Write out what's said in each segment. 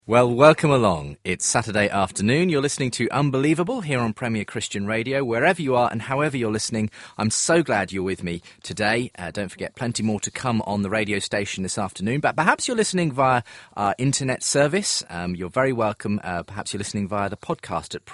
Well, welcome along. It's Saturday afternoon. You're listening to Unbelievable here on Premier Christian Radio. Wherever you are and however you're listening, I'm so glad you're with me today. Don't forget, plenty more to come on the radio station this afternoon. But perhaps you're listening via our internet service. You're very welcome. Perhaps you're listening via the podcast at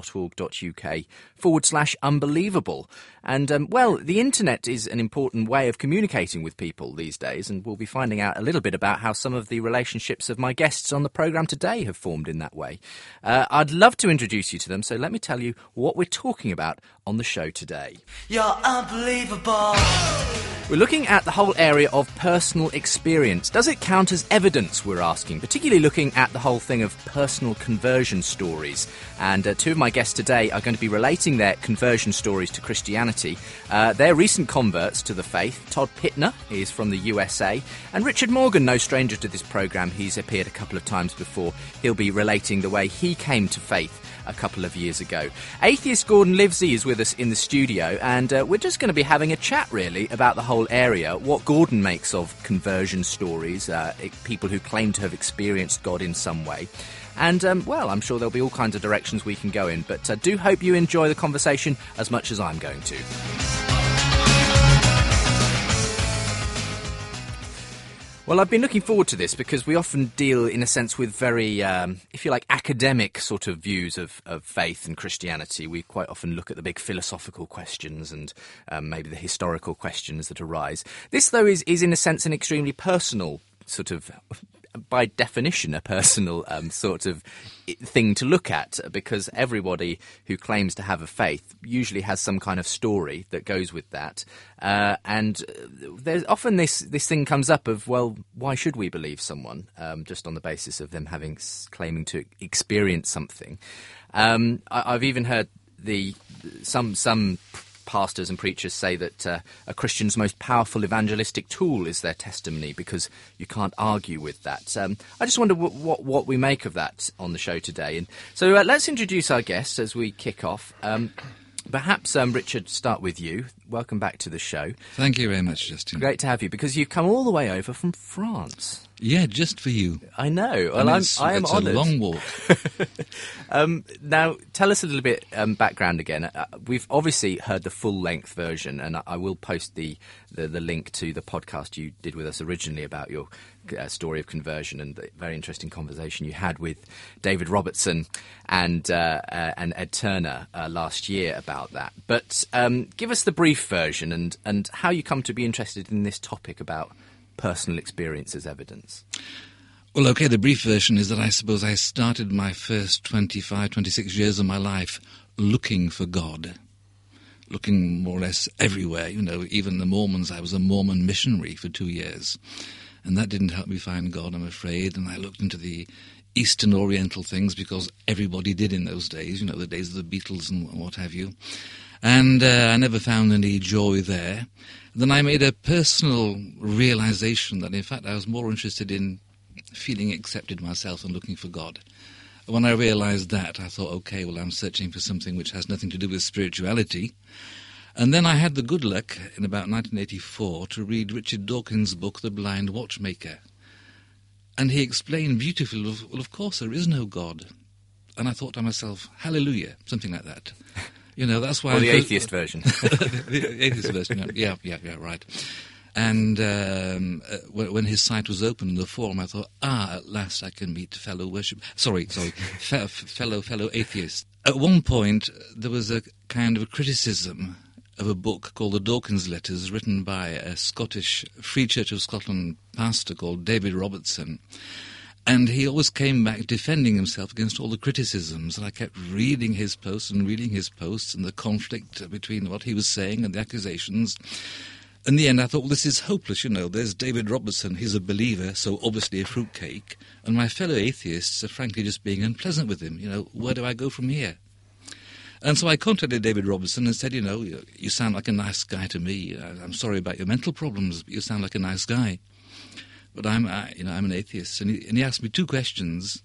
premier.org.uk/unbelievable. And, well, the internet is an important way of communicating with people these days, and we'll be finding out a little bit about how some of the relationships of my guests on the programme today have formed in that way. I'd love to introduce you to them, so let me tell you what we're talking about on the show today. You're unbelievable. We're looking at the whole area of personal experience. Does it count as evidence, we're asking, particularly looking at the whole thing of personal conversion stories. And two of my guests today are going to be relating their conversion stories to Christianity. They're recent converts to the faith. Todd Pittner is from the USA. And Richard Morgan, no stranger to this programme. He's appeared a couple of times before. He'll be relating the way he came to faith a couple of years ago. Atheist Gordon Livesey is with us in the studio, and we're just going to be having a chat, really, about the whole area, what Gordon makes of conversion stories, people who claim to have experienced God in some way. And, well, I'm sure there'll be all kinds of directions we can go in, but I do hope you enjoy the conversation as much as I'm going to. Well, I've been looking forward to this because we often deal, in a sense, with very, if you like, academic sort of views of faith and Christianity. We quite often look at the big philosophical questions and maybe the historical questions that arise. This, though, is in a sense an extremely personal sort of, by definition, a personal sort of thing to look at, because everybody who claims to have a faith usually has some kind of story that goes with that. And there's often this thing comes up of, well, why should we believe someone just on the basis of them claiming to experience something? I've even heard some pastors and preachers say that a Christian's most powerful evangelistic tool is their testimony, because you can't argue with that. I just wonder what we make of that on the show today. And so let's introduce our guests as we kick off. Perhaps, Richard, start with you. Welcome back to the show. Thank you very much, Justin. Great to have you, because you've come all the way over from France. Yeah, just for you. I know. Well, I am honoured. It's a long walk. Now, tell us a little bit background again. We've obviously heard the full-length version, and I will post the link to the podcast you did with us originally about your story of conversion and the very interesting conversation you had with David Robertson and Ed Turner last year about that. But give us the brief version and how you come to be interested in this topic about personal experience as evidence. Well, okay, the brief version is that I suppose I started my first 25, 26 years of my life looking for God, looking more or less everywhere. You know, even the Mormons, I was a Mormon missionary for 2 years, and that didn't help me find God, I'm afraid, and I looked into the Eastern Oriental things because everybody did in those days, you know, the days of the Beatles and what have you. And I never found any joy there. Then I made a personal realization that, in fact, I was more interested in feeling accepted myself than looking for God. When I realized that, I thought, okay, well, I'm searching for something which has nothing to do with spirituality. And then I had the good luck, in about 1984, to read Richard Dawkins' book, The Blind Watchmaker. And he explained beautifully, well, of course, there is no God. And I thought to myself, hallelujah, something like that. You know, that's why... Or the atheist version. The atheist version, yeah, right. And when his site was open in the forum, I thought, at last I can meet fellow fellow atheists. At one point, there was a kind of a criticism of a book called The Dawkins Letters, written by a Scottish Free Church of Scotland pastor called David Robertson. And he always came back defending himself against all the criticisms, and I kept reading his posts and the conflict between what he was saying and the accusations. In the end, I thought, well, this is hopeless, you know. There's David Robertson, he's a believer, so obviously a fruitcake. And my fellow atheists are frankly just being unpleasant with him. You know, where do I go from here? And so I contacted David Robertson and said, you know, you sound like a nice guy to me. I'm sorry about your mental problems, but you sound like a nice guy. But I'm an atheist. And he asked me two questions.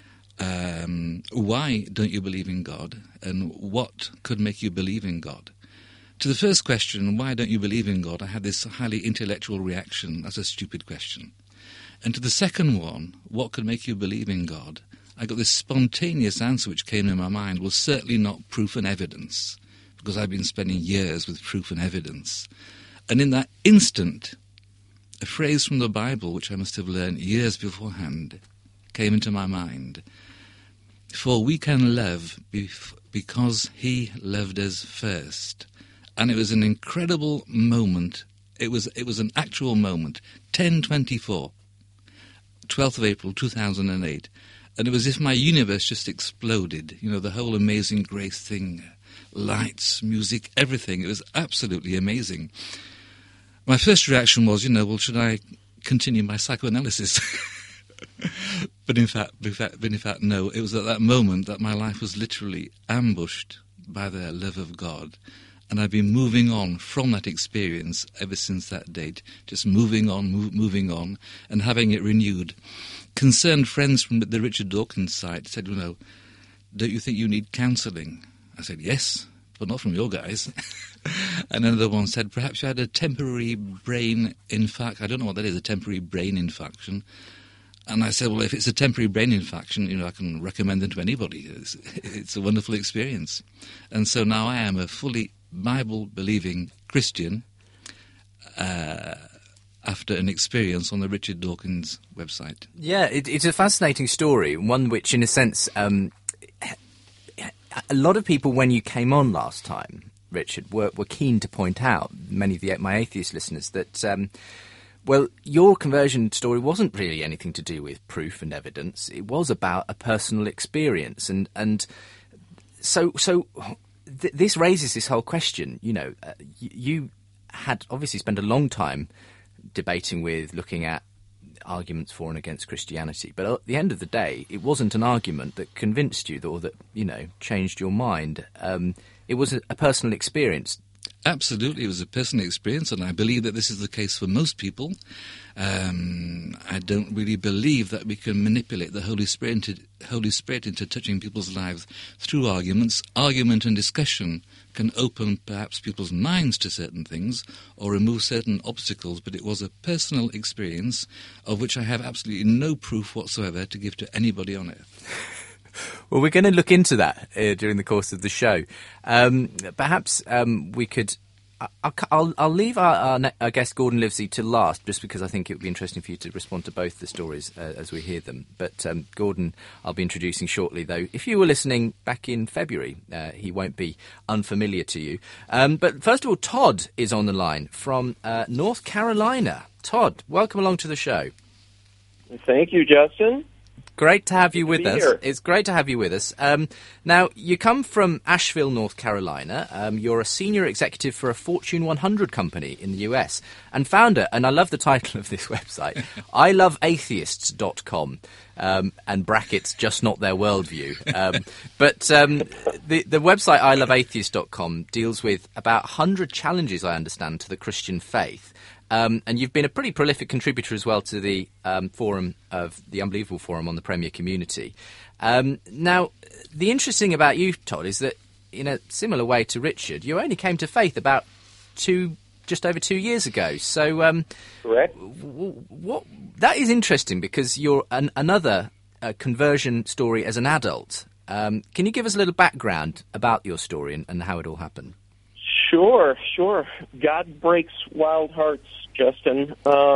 Why don't you believe in God? And what could make you believe in God? To the first question, why don't you believe in God, I had this highly intellectual reaction. That's a stupid question. And to the second one, what could make you believe in God? I got this spontaneous answer which came in my mind, was certainly not proof and evidence, because I've been spending years with proof and evidence. And in that instant, a phrase from the Bible, which I must have learned years beforehand, came into my mind. For we can love because he loved us first. And it was an incredible moment. It was an actual moment. 10:24, 12th of April 2008. And it was as if my universe just exploded. You know, the whole Amazing Grace thing, lights, music, everything. It was absolutely amazing. My first reaction was, well, should I continue my psychoanalysis? But in fact, no. It was at that moment that my life was literally ambushed by the love of God. And I've been moving on from that experience ever since that date, just moving on, moving on, and having it renewed. Concerned friends from the Richard Dawkins site said, don't you think you need counselling? I said, yes, but not from your guys. And another one said, perhaps you had a temporary brain infarction. I don't know what that is, a temporary brain infarction. And I said, well, if it's a temporary brain infarction, I can recommend them to anybody. It's a wonderful experience. And so now I am a fully Bible-believing Christian after an experience on the Richard Dawkins website. Yeah, it's a fascinating story, one which, in a sense, a lot of people, when you came on last time, Richard, were keen to point out, many of my atheist listeners, that, well, your conversion story wasn't really anything to do with proof and evidence. It was about a personal experience. And so this raises this whole question. You had obviously spent a long time debating with, looking at arguments for and against Christianity. But at the end of the day, it wasn't an argument that convinced you or that, changed your mind. It was a personal experience. Absolutely, it was a personal experience, and I believe that this is the case for most people. I don't really believe that we can manipulate the Holy Spirit into touching people's lives through arguments. Argument and discussion can open perhaps people's minds to certain things or remove certain obstacles, but it was a personal experience of which I have absolutely no proof whatsoever to give to anybody on earth. Well, we're going to look into that during the course of the show. Perhaps we could... I'll leave our guest Gordon Livesey to last, just because I think it would be interesting for you to respond to both the stories as we hear them. But Gordon I'll be introducing shortly, though. If you were listening back in February, he won't be unfamiliar to you. But first of all, Todd is on the line from North Carolina. Todd, welcome along to the show. Thank you, Justin. Great to have you with us. Here. It's great to have you with us. Now, you come from Asheville, North Carolina. You're a senior executive for a Fortune 100 company in the US and founder, and I love the title of this website, iloveatheists.com, and brackets, just not their worldview. But the website iloveatheists.com deals with about 100 challenges, I understand, to the Christian faith. And you've been a pretty prolific contributor as well to the forum of the Unbelievable Forum on the Premier Community. Now, the interesting about you, Todd, is that in a similar way to Richard, you only came to faith about just over 2 years ago. So, correct. That is interesting because you're another conversion story as an adult. Can you give us a little background about your story and how it all happened? Sure. God breaks wild hearts, Justin.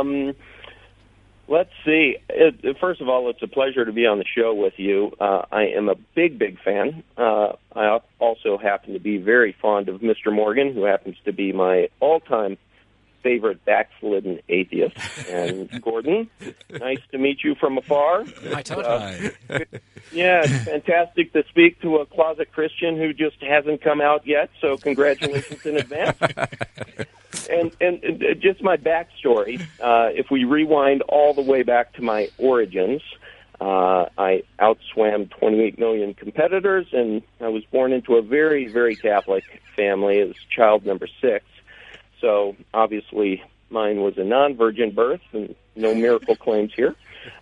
Let's see. First of all, it's a pleasure to be on the show with you. I am a big fan. I also happen to be very fond of Mr. Morgan, who happens to be my all-time favorite backslidden atheist. And Gordon, nice to meet you from afar. Hi, Todd. Yeah, it's fantastic to speak to a closet Christian who just hasn't come out yet, so congratulations in advance. And just my backstory, if we rewind all the way back to my origins, I outswam 28 million competitors, and I was born into a very, very Catholic family as child number 6. So obviously mine was a non-virgin birth, and no miracle claims here.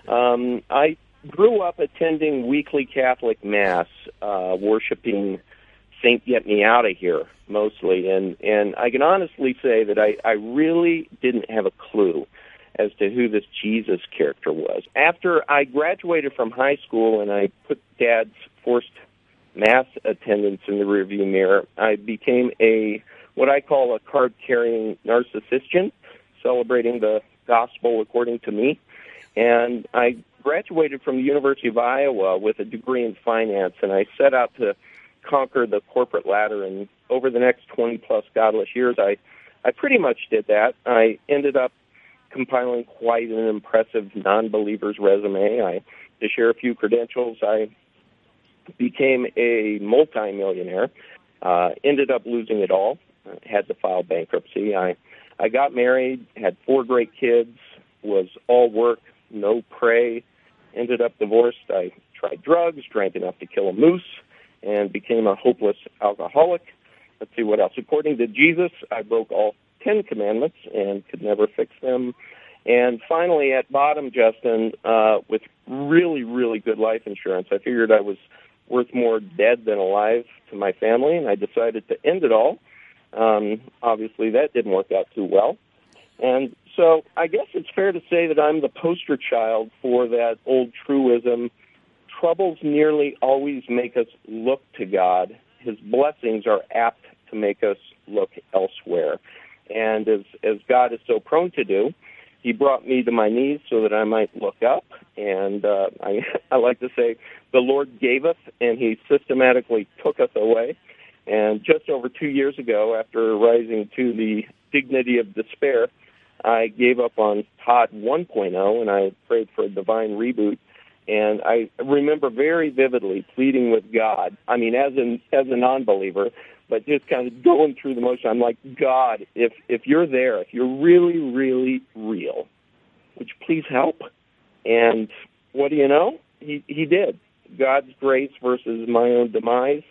I grew up attending weekly Catholic Mass, worshiping Saint Get Me Out of Here mostly, and I can honestly say that I really didn't have a clue as to who this Jesus character was. After I graduated from high school and I put Dad's forced mass attendance in the rearview mirror, I became what I call a card-carrying narcissistic, celebrating the gospel according to me. And I graduated from the University of Iowa with a degree in finance, and I set out to conquer the corporate ladder. And over the next 20-plus godless years, I pretty much did that. I ended up compiling quite an impressive non-believer's resume. To share a few credentials, I became a multimillionaire, ended up losing it all, had to file bankruptcy. I got married, had 4 great kids, was all work, no pray, ended up divorced. I tried drugs, drank enough to kill a moose, and became a hopeless alcoholic. Let's see what else. According to Jesus, I broke all 10 commandments and could never fix them. And finally, at bottom, Justin, with really, really good life insurance, I figured I was worth more dead than alive to my family, and I decided to end it all. Obviously, that didn't work out too well. And so I guess it's fair to say that I'm the poster child for that old truism, troubles nearly always make us look to God. His blessings are apt to make us look elsewhere. And as God is so prone to do, he brought me to my knees so that I might look up. And I like to say the Lord gave us, and he systematically took us away. And just over 2 years ago, after rising to the dignity of despair, I gave up on Todd 1.0, and I prayed for a divine reboot. And I remember very vividly pleading with God, I mean, as a non-believer, but just kind of going through the motion. I'm like, God, if you're there, if you're really, really real, would you please help? And what do you know? He did. God's grace versus my own demise.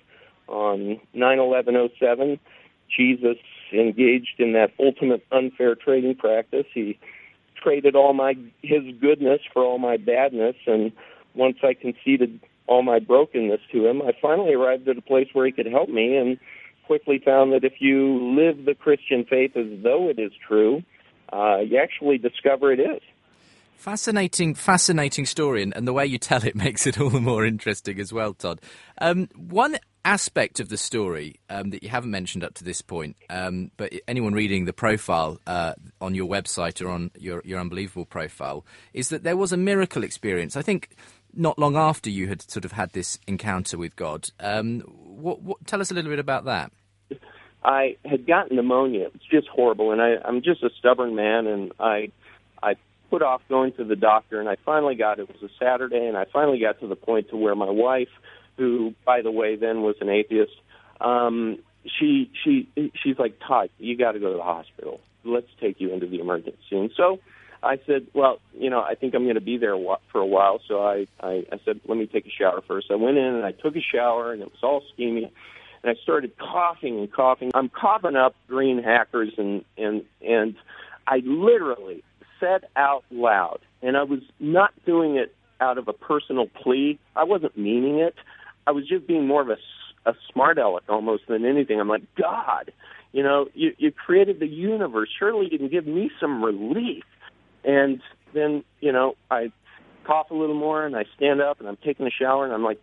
On 9/11/07, Jesus engaged in that ultimate unfair trading practice. He traded his goodness for all my badness, and once I conceded all my brokenness to him, I finally arrived at a place where he could help me, and quickly found that if you live the Christian faith as though it is true, you actually discover it is. Fascinating story, and the way you tell it makes it all the more interesting as well, Todd. One aspect of the story that you haven't mentioned up to this point, but anyone reading the profile on your website or on your Unbelievable profile, is that there was a miracle experience, I think, not long after you had sort of had this encounter with God. Tell us a little bit about that. I had gotten pneumonia. It was just horrible, and I'm just a stubborn man, and I put off going to the doctor, and I finally got it. It was a Saturday, and I finally got to the point to where my wife, who, by the way, then was an atheist, she's like, Todd, you got to go to the hospital. Let's take you into the emergency. And so I said, well, I think I'm going to be there for a while. So I said, let me take a shower first. I went in and I took a shower, and it was all steamy. And I started coughing and coughing. I'm coughing up green hackers, and I literally said out loud, and I was not doing it out of a personal plea. I wasn't meaning it. I was just being more of a smart aleck almost than anything. I'm like, God, you created the universe. Surely you can give me some relief. And then, I cough a little more, and I stand up, and I'm taking a shower, and I'm like,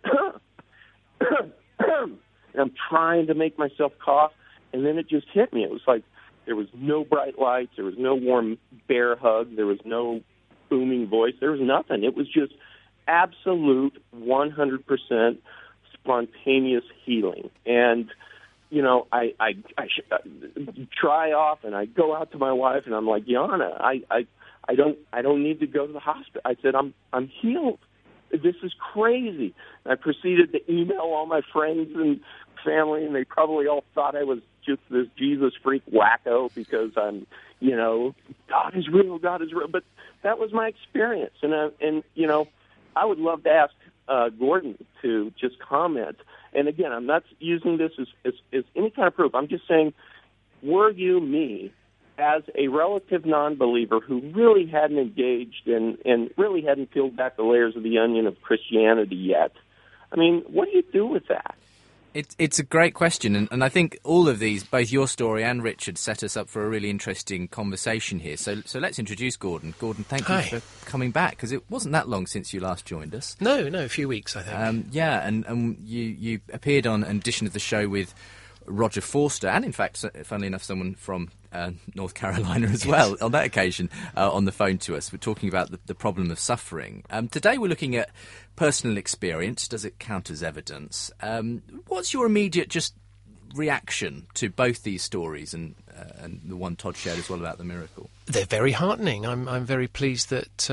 and I'm trying to make myself cough, and then it just hit me. It was like there was no bright lights, there was no warm bear hug, there was no booming voice, there was nothing. It was just absolute 100% spontaneous healing. And I try off, and I go out to my wife, and I'm like, Yana, I don't need to go to the hospital. I said, I'm healed. This is crazy. And I proceeded to email all my friends and family, and they probably all thought I was just this Jesus freak wacko because I'm, God is real, God is real. But that was my experience, and I would love to ask Gordon to just comment. And again, I'm not using this as any kind of proof. I'm just saying, were you me as a relative non-believer who really hadn't engaged and really hadn't peeled back the layers of the onion of Christianity yet? I mean, what do you do with that? It's a great question, and I think all of these, both your story and Richard, set us up for a really interesting conversation here. So let's introduce Gordon. Gordon, thank you for coming back, because it wasn't that long since you last joined us. No, a few weeks, I think. And you appeared on an edition of the show with Roger Forster, and in fact, funnily enough, someone from North Carolina as well, on that occasion, on the phone to us. We're talking about the problem of suffering. Today we're looking at personal experience. Does it count as evidence? What's your immediate reaction to both these stories and the one Todd shared as well about the miracle? They're very heartening. I'm very pleased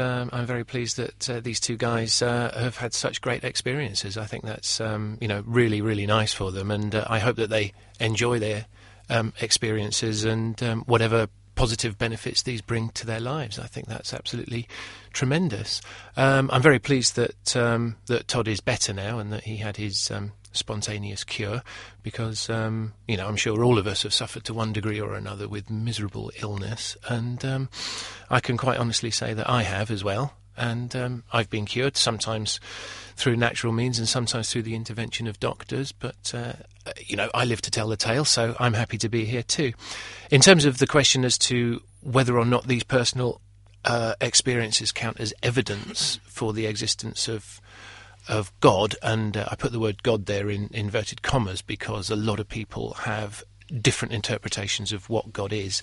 that these two guys have had such great experiences. I think that's really, really nice for them, and I hope that they enjoy their experiences and whatever positive benefits these bring to their lives. I think that's absolutely tremendous. I'm very pleased that Todd is better now and that he had his spontaneous cure, because I'm sure all of us have suffered to one degree or another with miserable illness, and I can quite honestly say that I have as well. And I've been cured, sometimes through natural means and sometimes through the intervention of doctors, but I live to tell the tale, so I'm happy to be here too. In terms of the question as to whether or not these personal experiences count as evidence for the existence of God, and I put the word God there in inverted commas because a lot of people have different interpretations of what God is,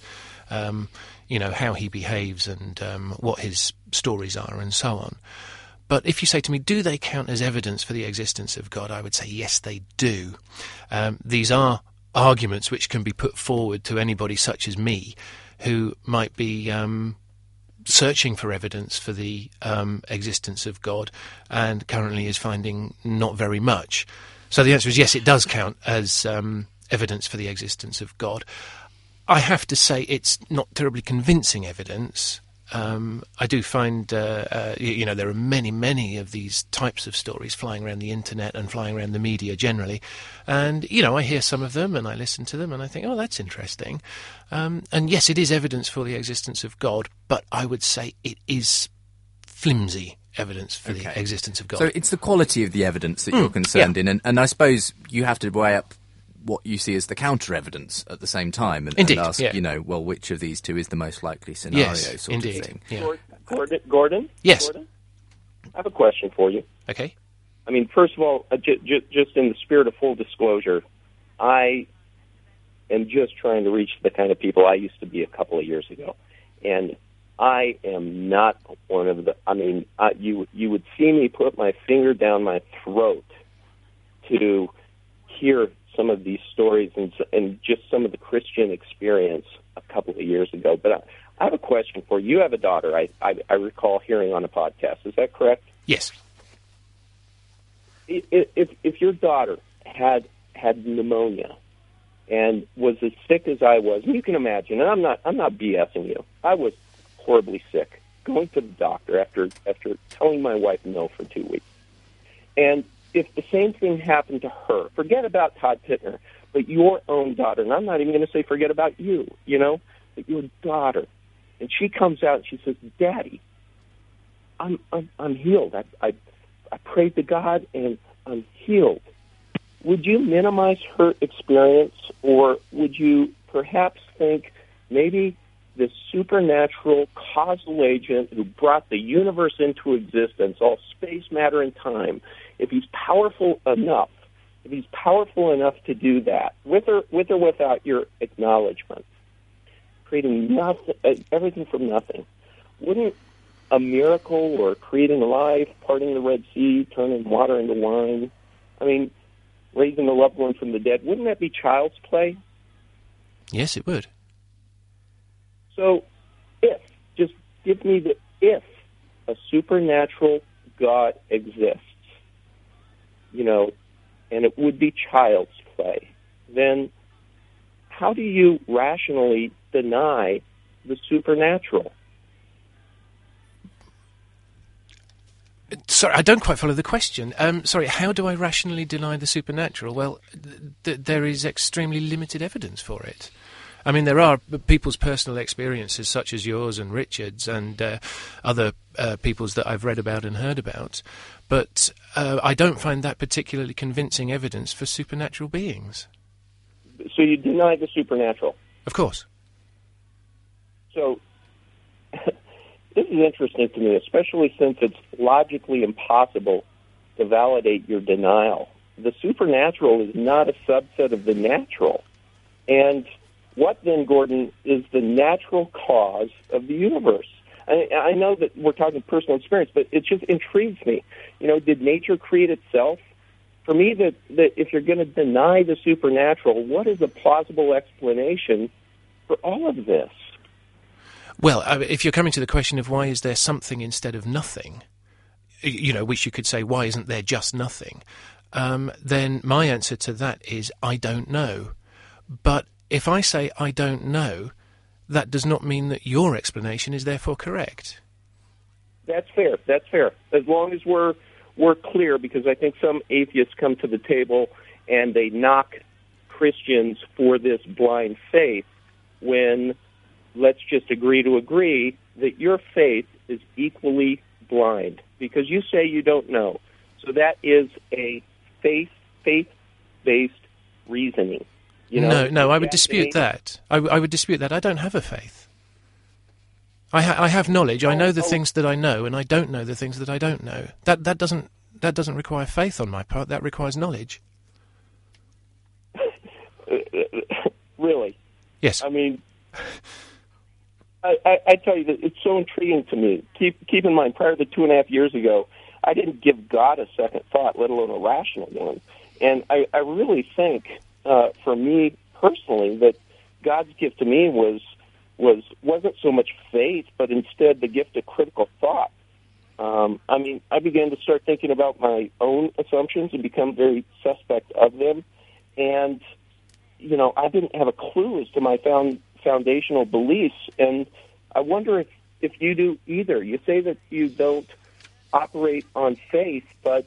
how he behaves and what his stories are and so on. But if you say to me, do they count as evidence for the existence of God? I would say yes, they do. These are arguments which can be put forward to anybody such as me who might be searching for evidence for the existence of God and currently is finding not very much. So the answer is yes, it does count as evidence for the existence of God. I have to say it's not terribly convincing evidence. I do find, there are many of these types of stories flying around the internet and flying around the media generally. And, I hear some of them and I listen to them and I think, oh, that's interesting. And yes, it is evidence for the existence of God, but I would say it is flimsy evidence for the existence of God. So it's the quality of the evidence that you're concerned in. And I suppose you have to weigh up what you see as the counter-evidence at the same time and ask, which of these two is the most likely scenario sort of thing. Yeah. Gordon? Yes. Gordon? I have a question for you. Okay. I mean, first of all, just in the spirit of full disclosure, I am just trying to reach the kind of people I used to be a couple of years ago. And I am not one of the... I mean, you would see me put my finger down my throat to hear some of these stories and just some of the Christian experience a couple of years ago. But I have a question for you. You have a daughter, I recall hearing on a podcast. Is that correct? Yes. If your daughter had pneumonia and was as sick as I was, and you can imagine, and I'm not BSing you, I was horribly sick, going to the doctor after telling my wife no for 2 weeks. And if the same thing happened to her, forget about Todd Pittner, but your own daughter, and I'm not even going to say forget about you, but your daughter, and she comes out and she says, Daddy, I'm healed. I prayed to God and I'm healed. Would you minimize her experience, or would you perhaps think maybe the supernatural causal agent who brought the universe into existence, all space, matter, and time, if he's powerful enough to do that, with or without your acknowledgement, creating nothing, everything from nothing, wouldn't a miracle or creating life, parting the Red Sea, turning water into wine, raising a loved one from the dead, wouldn't that be child's play? Yes, it would. So just give me if a supernatural God exists, and it would be child's play, then how do you rationally deny the supernatural? Sorry, I don't quite follow the question. Sorry, how do I rationally deny the supernatural? Well, there is extremely limited evidence for it. I mean, there are people's personal experiences, such as yours and Richard's and other people's that I've read about and heard about, but I don't find that particularly convincing evidence for supernatural beings. So you deny the supernatural? Of course. So this is interesting to me, especially since it's logically impossible to validate your denial. The supernatural is not a subset of the natural. And what then, Gordon, is the natural cause of the universe? I know that we're talking personal experience, but it just intrigues me. You know, did nature create itself? For me, that if you're going to deny the supernatural, what is a plausible explanation for all of this? Well, if you're coming to the question of why is there something instead of nothing, you know, which you could say, why isn't there just nothing? Then my answer to that is, I don't know. But if I say I don't know, that does not mean that your explanation is therefore correct. That's fair. That's fair. As long as we're clear, because I think some atheists come to the table and they knock Christians for this blind faith when let's just agree to agree that your faith is equally blind because you say you don't know. So that is a faith-based reasoning. You know, no, I would dispute that. I would dispute that. I don't have a faith. I have knowledge. I know the things that I know, and I don't know the things that I don't know. That doesn't require faith on my part. That requires knowledge. Really? Yes. I mean, I tell you that it's so intriguing to me. Keep in mind, prior to 2.5 years ago, I didn't give God a second thought, let alone a rational one. And I really think, for me personally, that God's gift to me wasn't so much faith, but instead the gift of critical thought. I mean, I began to start thinking about my own assumptions and become very suspect of them. And, you know, I didn't have a clue as to my foundational beliefs. And I wonder if you do either. You say that you don't operate on faith, but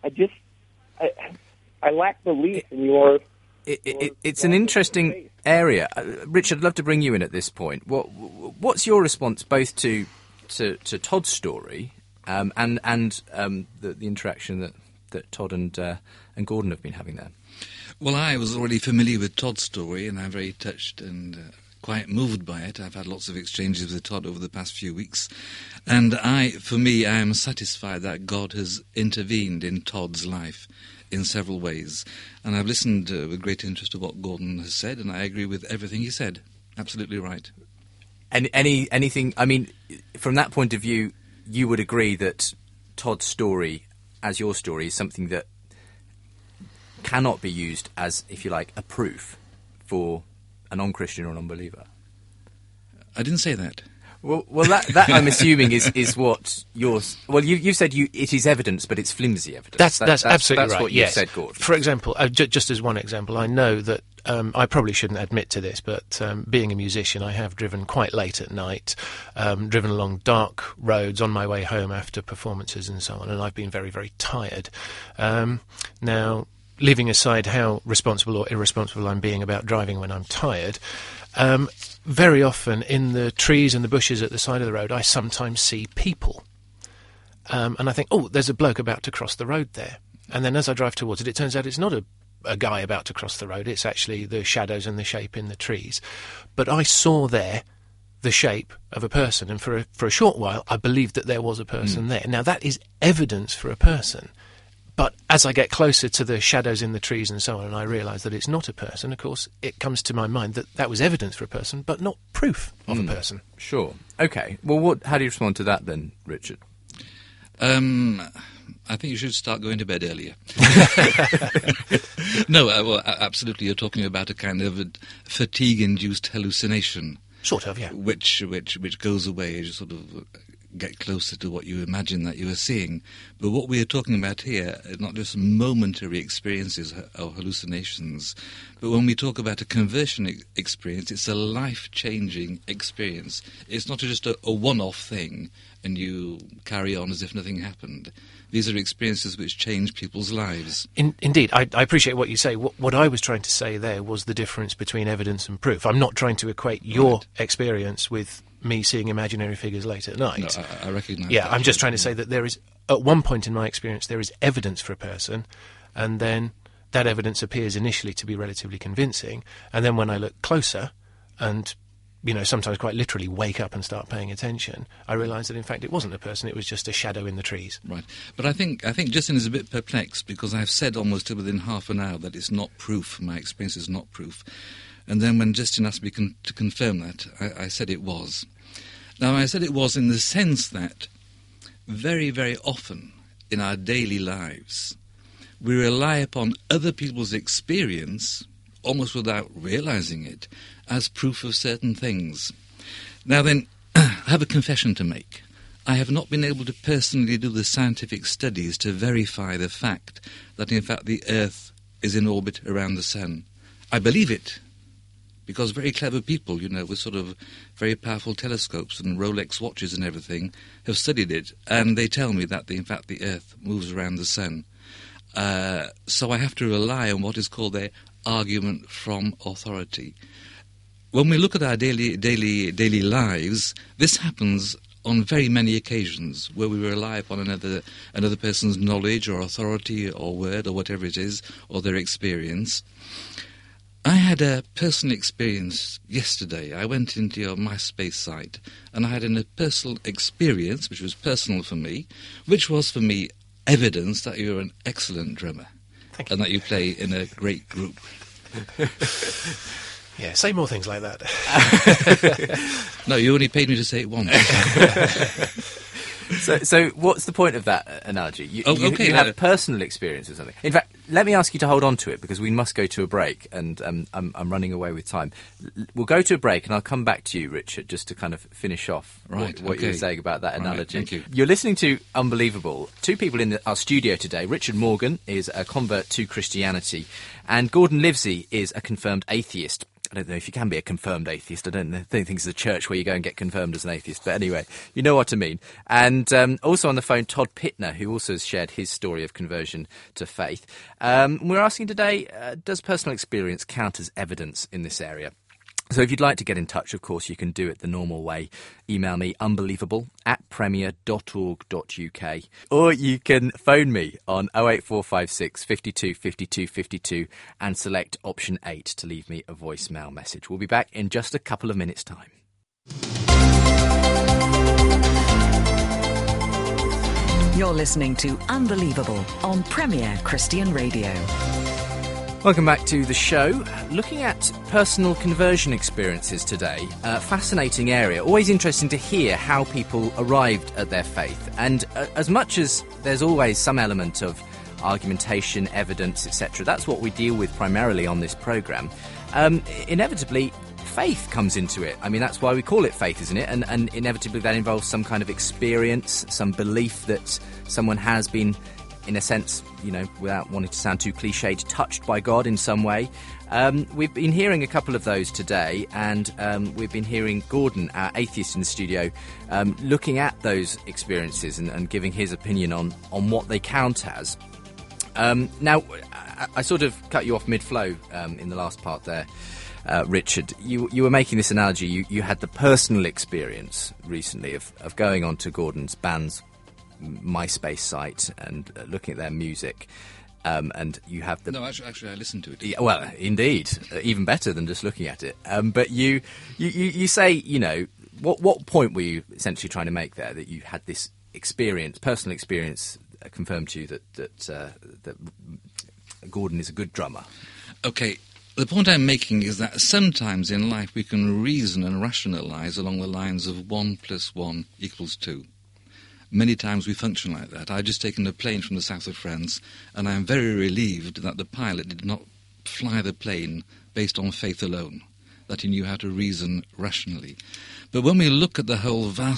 I lack belief in your... It's an interesting area. Richard, I'd love to bring you in at this point. What's your response both to Todd's story and the interaction that Todd and Gordon have been having there? Well, I was already familiar with Todd's story, and I'm very touched and quite moved by it. I've had lots of exchanges with Todd over the past few weeks, and for me, I am satisfied that God has intervened in Todd's life in several ways. And I've listened with great interest to what Gordon has said, and I agree with everything he said. Absolutely right. And anything, I mean, from that point of view, you would agree that Todd's story, as your story, is something that cannot be used as, if you like, a proof for a non-Christian or non-believer? I didn't say that. Well, that I'm assuming is what yours. Well, you said it is evidence, but it's flimsy evidence. That's absolutely that's right. What yes. you said, Gordon. For example, just as one example, I know that I probably shouldn't admit to this, but being a musician, I have driven quite late at night, driven along dark roads on my way home after performances and so on, and I've been very, very tired. Now, leaving aside how responsible or irresponsible I'm being about driving when I'm tired. Very often in the trees and the bushes at the side of the road, I sometimes see people. And I think, oh, there's a bloke about to cross the road there. And then as I drive towards it, it turns out it's not a guy about to cross the road. It's actually the shadows and the shape in the trees. But I saw there the shape of a person. And for a short while, I believed that there was a person there. Now, that is evidence for a person. But as I get closer to the shadows in the trees and so on, and I realise that it's not a person, of course, it comes to my mind that was evidence for a person, but not proof of a person. Sure. Okay. Well, how do you respond to that then, Richard? I think you should start going to bed earlier. No, well, absolutely. You're talking about a kind of fatigue-induced hallucination. Sort of, yeah. Which goes away as you sort of get closer to what you imagine that you are seeing. But what we are talking about here is not just momentary experiences or hallucinations, but when we talk about a conversion experience, it's a life-changing experience. It's not just a one-off thing and you carry on as if nothing happened. These are experiences which change people's lives. Indeed, I appreciate what you say. What I was trying to say there was the difference between evidence and proof. I'm not trying to equate your experience with me seeing imaginary figures late at night. No, I recognise that. Yeah, I'm just trying to say that there is, at one point in my experience, there is evidence for a person, and then that evidence appears initially to be relatively convincing, and then when I look closer and, you know, sometimes quite literally wake up and start paying attention, I realise that in fact it wasn't a person, it was just a shadow in the trees. Right. But I think Justin is a bit perplexed because I've said almost within half an hour that it's not proof. My experience is not proof. And then when Justin asked me to confirm that, I said it was. Now, I said it was in the sense that very, very often in our daily lives, we rely upon other people's experience, almost without realising it, as proof of certain things. Now then, I have a confession to make. I have not been able to personally do the scientific studies to verify the fact that in fact the Earth is in orbit around the Sun. I believe it, because very clever people, you know, with sort of very powerful telescopes and Rolex watches and everything, have studied it, and they tell me that, in fact, the Earth moves around the Sun. So I have to rely on what is called their argument from authority. When we look at our daily lives, this happens on very many occasions where we rely upon another person's knowledge or authority or word or whatever it is, or their experience. I had a personal experience yesterday. I went into your MySpace site and I had a personal experience, which was personal for me, which was for me evidence that you're an excellent drummer and that you play in a great group. Yeah, say more things like that. No, you only paid me to say it once. So what's the point of that analogy? You have a personal experience or something. In fact, let me ask you to hold on to it because we must go to a break, and I'm running away with time. We'll go to a break, and I'll come back to you, Richard, just to kind of finish off what you were saying about that analogy. Right, thank you. You're listening to Unbelievable. Two people in our studio today. Richard Morgan is a convert to Christianity, and Gordon Livesey is a confirmed atheist. I don't know if you can be a confirmed atheist. I don't think it's a church where you go and get confirmed as an atheist. But anyway, you know what I mean. And also on the phone, Todd Pittner, who also has shared his story of conversion to faith. We're asking today, does personal experience count as evidence in this area? So if you'd like to get in touch, of course, you can do it the normal way. Email me, unbelievable@premier.org.uk. Or you can phone me on 08456 52 52 52 and select option 8 to leave me a voicemail message. We'll be back in just a couple of minutes' time. You're listening to Unbelievable on Premier Christian Radio. Welcome back to the show. Looking at personal conversion experiences today. Fascinating area. Always interesting to hear how people arrived at their faith. And as much as there's always some element of argumentation, evidence, etc., that's what we deal with primarily on this programme. Inevitably, faith comes into it. I mean, that's why we call it faith, isn't it? And inevitably that involves some kind of experience, some belief that someone has been, in a sense, you know, without wanting to sound too cliched, touched by God in some way. We've been hearing a couple of those today, and we've been hearing Gordon, our atheist in the studio, looking at those experiences and giving his opinion on what they count as. Now, I sort of cut you off mid-flow in the last part there, Richard. You were making this analogy. You had the personal experience recently of going onto Gordon's band's MySpace site and looking at their music, and you have the... No, actually I listened to it. Yeah, well, indeed, even better than just looking at it. But you say, you know, what point were you essentially trying to make there, that you had this experience, personal experience, confirmed to you that Gordon is a good drummer? Okay, the point I'm making is that sometimes in life we can reason and rationalise along the lines of 1 + 1 = 2. Many times we function like that. I've just taken a plane from the south of France, and I'm very relieved that the pilot did not fly the plane based on faith alone, that he knew how to reason rationally. But when we look at the whole vast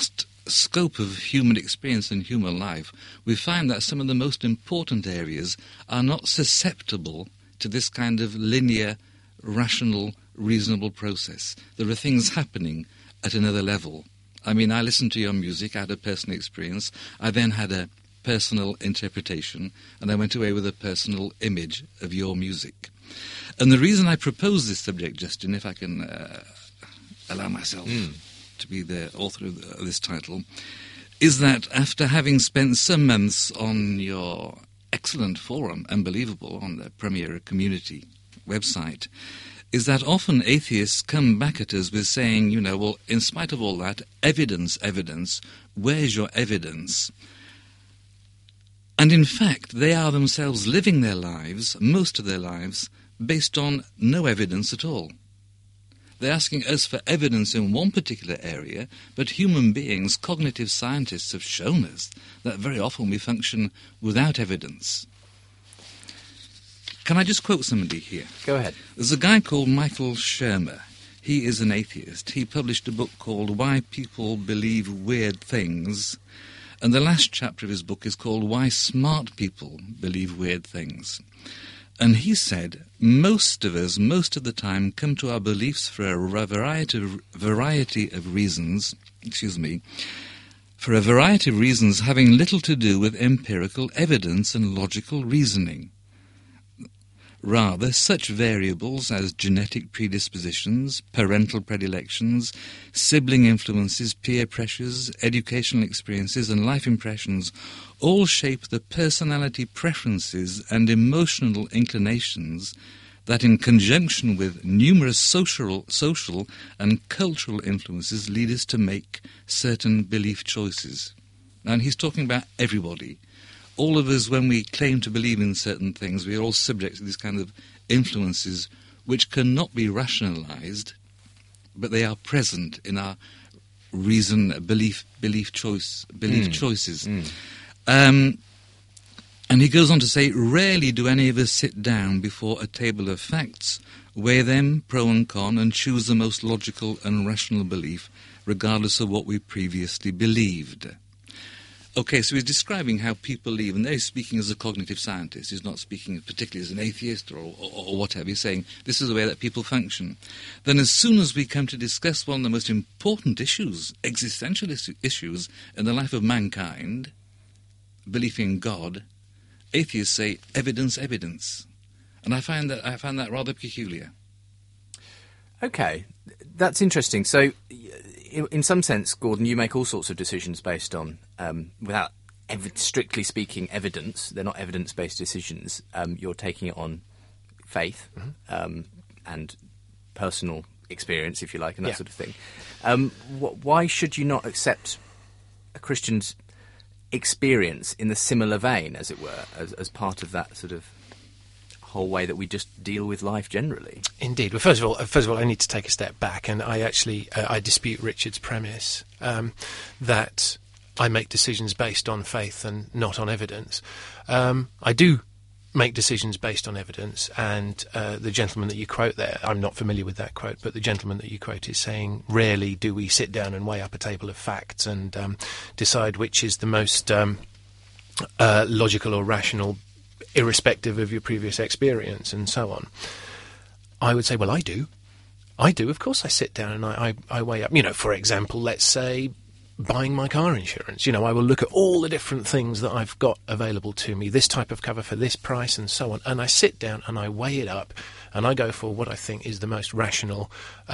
scope of human experience and human life, we find that some of the most important areas are not susceptible to this kind of linear, rational, reasonable process. There are things happening at another level. I mean, I listened to your music, I had a personal experience, I then had a personal interpretation, and I went away with a personal image of your music. And the reason I propose this subject, Justin, if I can allow myself to be the author of this title, is that after having spent some months on your excellent forum, Unbelievable, on the Premier Community website, is that often atheists come back at us with saying, you know, well, in spite of all that, evidence, where's your evidence? And in fact, they are themselves living their lives, most of their lives, based on no evidence at all. They're asking us for evidence in one particular area, but human beings, cognitive scientists, have shown us that very often we function without evidence. Can I just quote somebody here? Go ahead. There's a guy called Michael Shermer. He is an atheist. He published a book called Why People Believe Weird Things, and the last chapter of his book is called Why Smart People Believe Weird Things. And he said, most of us, most of the time, come to our beliefs for a variety of reasons, having little to do with empirical evidence and logical reasoning. Rather, such variables as genetic predispositions, parental predilections, sibling influences, peer pressures, educational experiences, and life impressions all shape the personality preferences and emotional inclinations that, in conjunction with numerous social and cultural influences, lead us to make certain belief choices. And he's talking about everybody. All of us, when we claim to believe in certain things, we are all subject to these kind of influences which cannot be rationalized, but they are present in our belief choices. And he goes on to say, rarely do any of us sit down before a table of facts, weigh them pro and con, and choose the most logical and rational belief, regardless of what we previously believed. Okay, so he's describing how people believe, and there he's speaking as a cognitive scientist. He's not speaking particularly as an atheist or whatever. He's saying this is the way that people function. Then as soon as we come to discuss one of the most important issues, existential issues in the life of mankind, belief in God, atheists say evidence. And I find that rather peculiar. Okay, that's interesting. So, in some sense, Gordon, you make all sorts of decisions based on, without strictly speaking, evidence. They're not evidence-based decisions. You're taking it on faith and personal experience, if you like, and that sort of thing. Why should you not accept a Christian's experience in the similar vein, as it were, as part of that sort of whole way that we just deal with life generally? Indeed. Well, first of all, I need to take a step back, and I actually I dispute Richard's premise that I make decisions based on faith and not on evidence. I do make decisions based on evidence, and the gentleman that you quote there, I'm not familiar with that quote, but the gentleman that you quote is saying, rarely do we sit down and weigh up a table of facts and decide which is the most logical or rational, irrespective of your previous experience and so on. I would say, well, I do. Of course I sit down and I weigh up. For example, let's say buying my car insurance. I will look at all the different things that I've got available to me, this type of cover for this price and so on, and I sit down and I weigh it up and I go for what I think is the most rational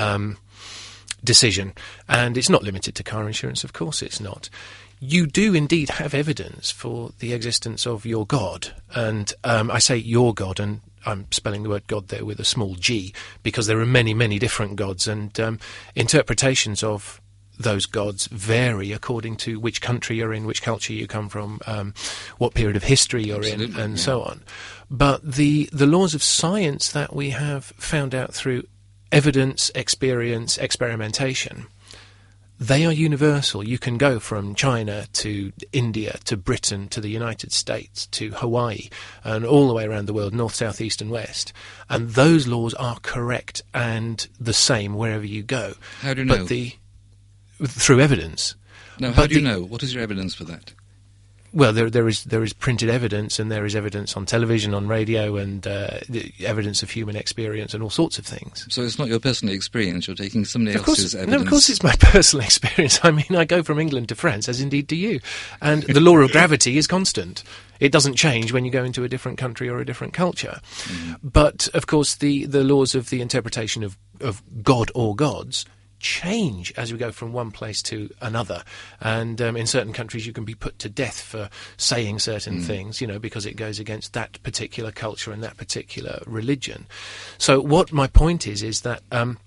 decision. And it's not limited to car insurance, of course it's not. You do indeed have evidence for the existence of your God. And I say your God, and I'm spelling the word God there with a small g, because there are many, many different gods, and interpretations of those gods vary according to which country you're in, which culture you come from, what period of history you're in, and so on. But the laws of science that we have found out through evidence, experience, experimentation, they are universal. You can go from China to India to Britain to the United States to Hawaii and all the way around the world, north, south, east and west. And those laws are correct and the same wherever you go. How do you know? Through evidence. Now, how do you know? What is your evidence for that? Well, there is printed evidence, and there is evidence on television, on radio, and the evidence of human experience and all sorts of things. So it's not your personal experience, you're taking somebody else's evidence? No, of course it's my personal experience. I mean, I go from England to France, as indeed do you. And the law of gravity is constant. It doesn't change when you go into a different country or a different culture. But, of course, the laws of the interpretation of God or gods change as we go from one place to another, and in certain countries you can be put to death for saying certain things, because it goes against that particular culture and that particular religion. So what my point is that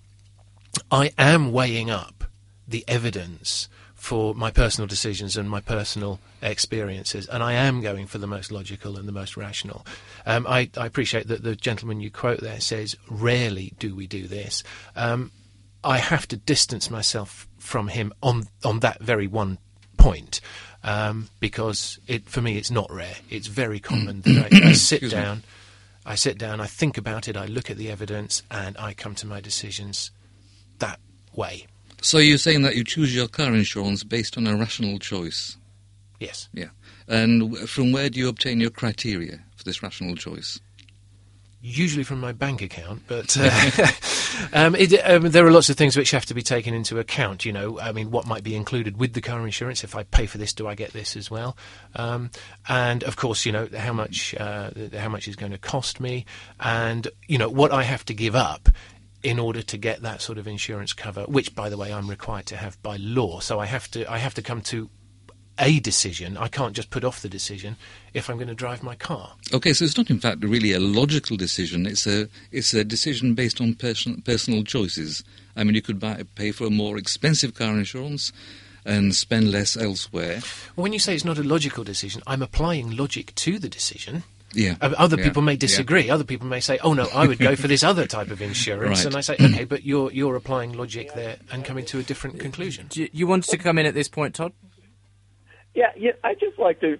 I am weighing up the evidence for my personal decisions and my personal experiences, and I am going for the most logical and the most rational. I appreciate that the gentleman you quote there says, rarely do we do this. I have to distance myself from him on that very one point, because for me it's not rare. It's very common that I sit down, I think about it, I look at the evidence, and I come to my decisions that way. So you're saying that you choose your car insurance based on a rational choice? Yes. Yeah. And from where do you obtain your criteria for this rational choice? Usually from my bank account, but there are lots of things which have to be taken into account. What might be included with the car insurance? If I pay for this, do I get this as well? And of course, how much is going to cost me, and what I have to give up in order to get that sort of insurance cover, which, by the way, I'm required to have by law. So I have to come to a decision. I can't just put off the decision if I'm going to drive my car. Okay, so it's not in fact really a logical decision. It's a decision based on personal choices. I mean, you could pay for a more expensive car insurance and spend less elsewhere. Well, when you say it's not a logical decision, I'm applying logic to the decision. Yeah. Other people may disagree. Yeah. Other people may say, "Oh no, I would go for this other type of insurance," right. And I say, "Okay, but you're applying logic there and coming to a different conclusion." You wanted to come in at this point, Todd? Yeah, I'd just like to,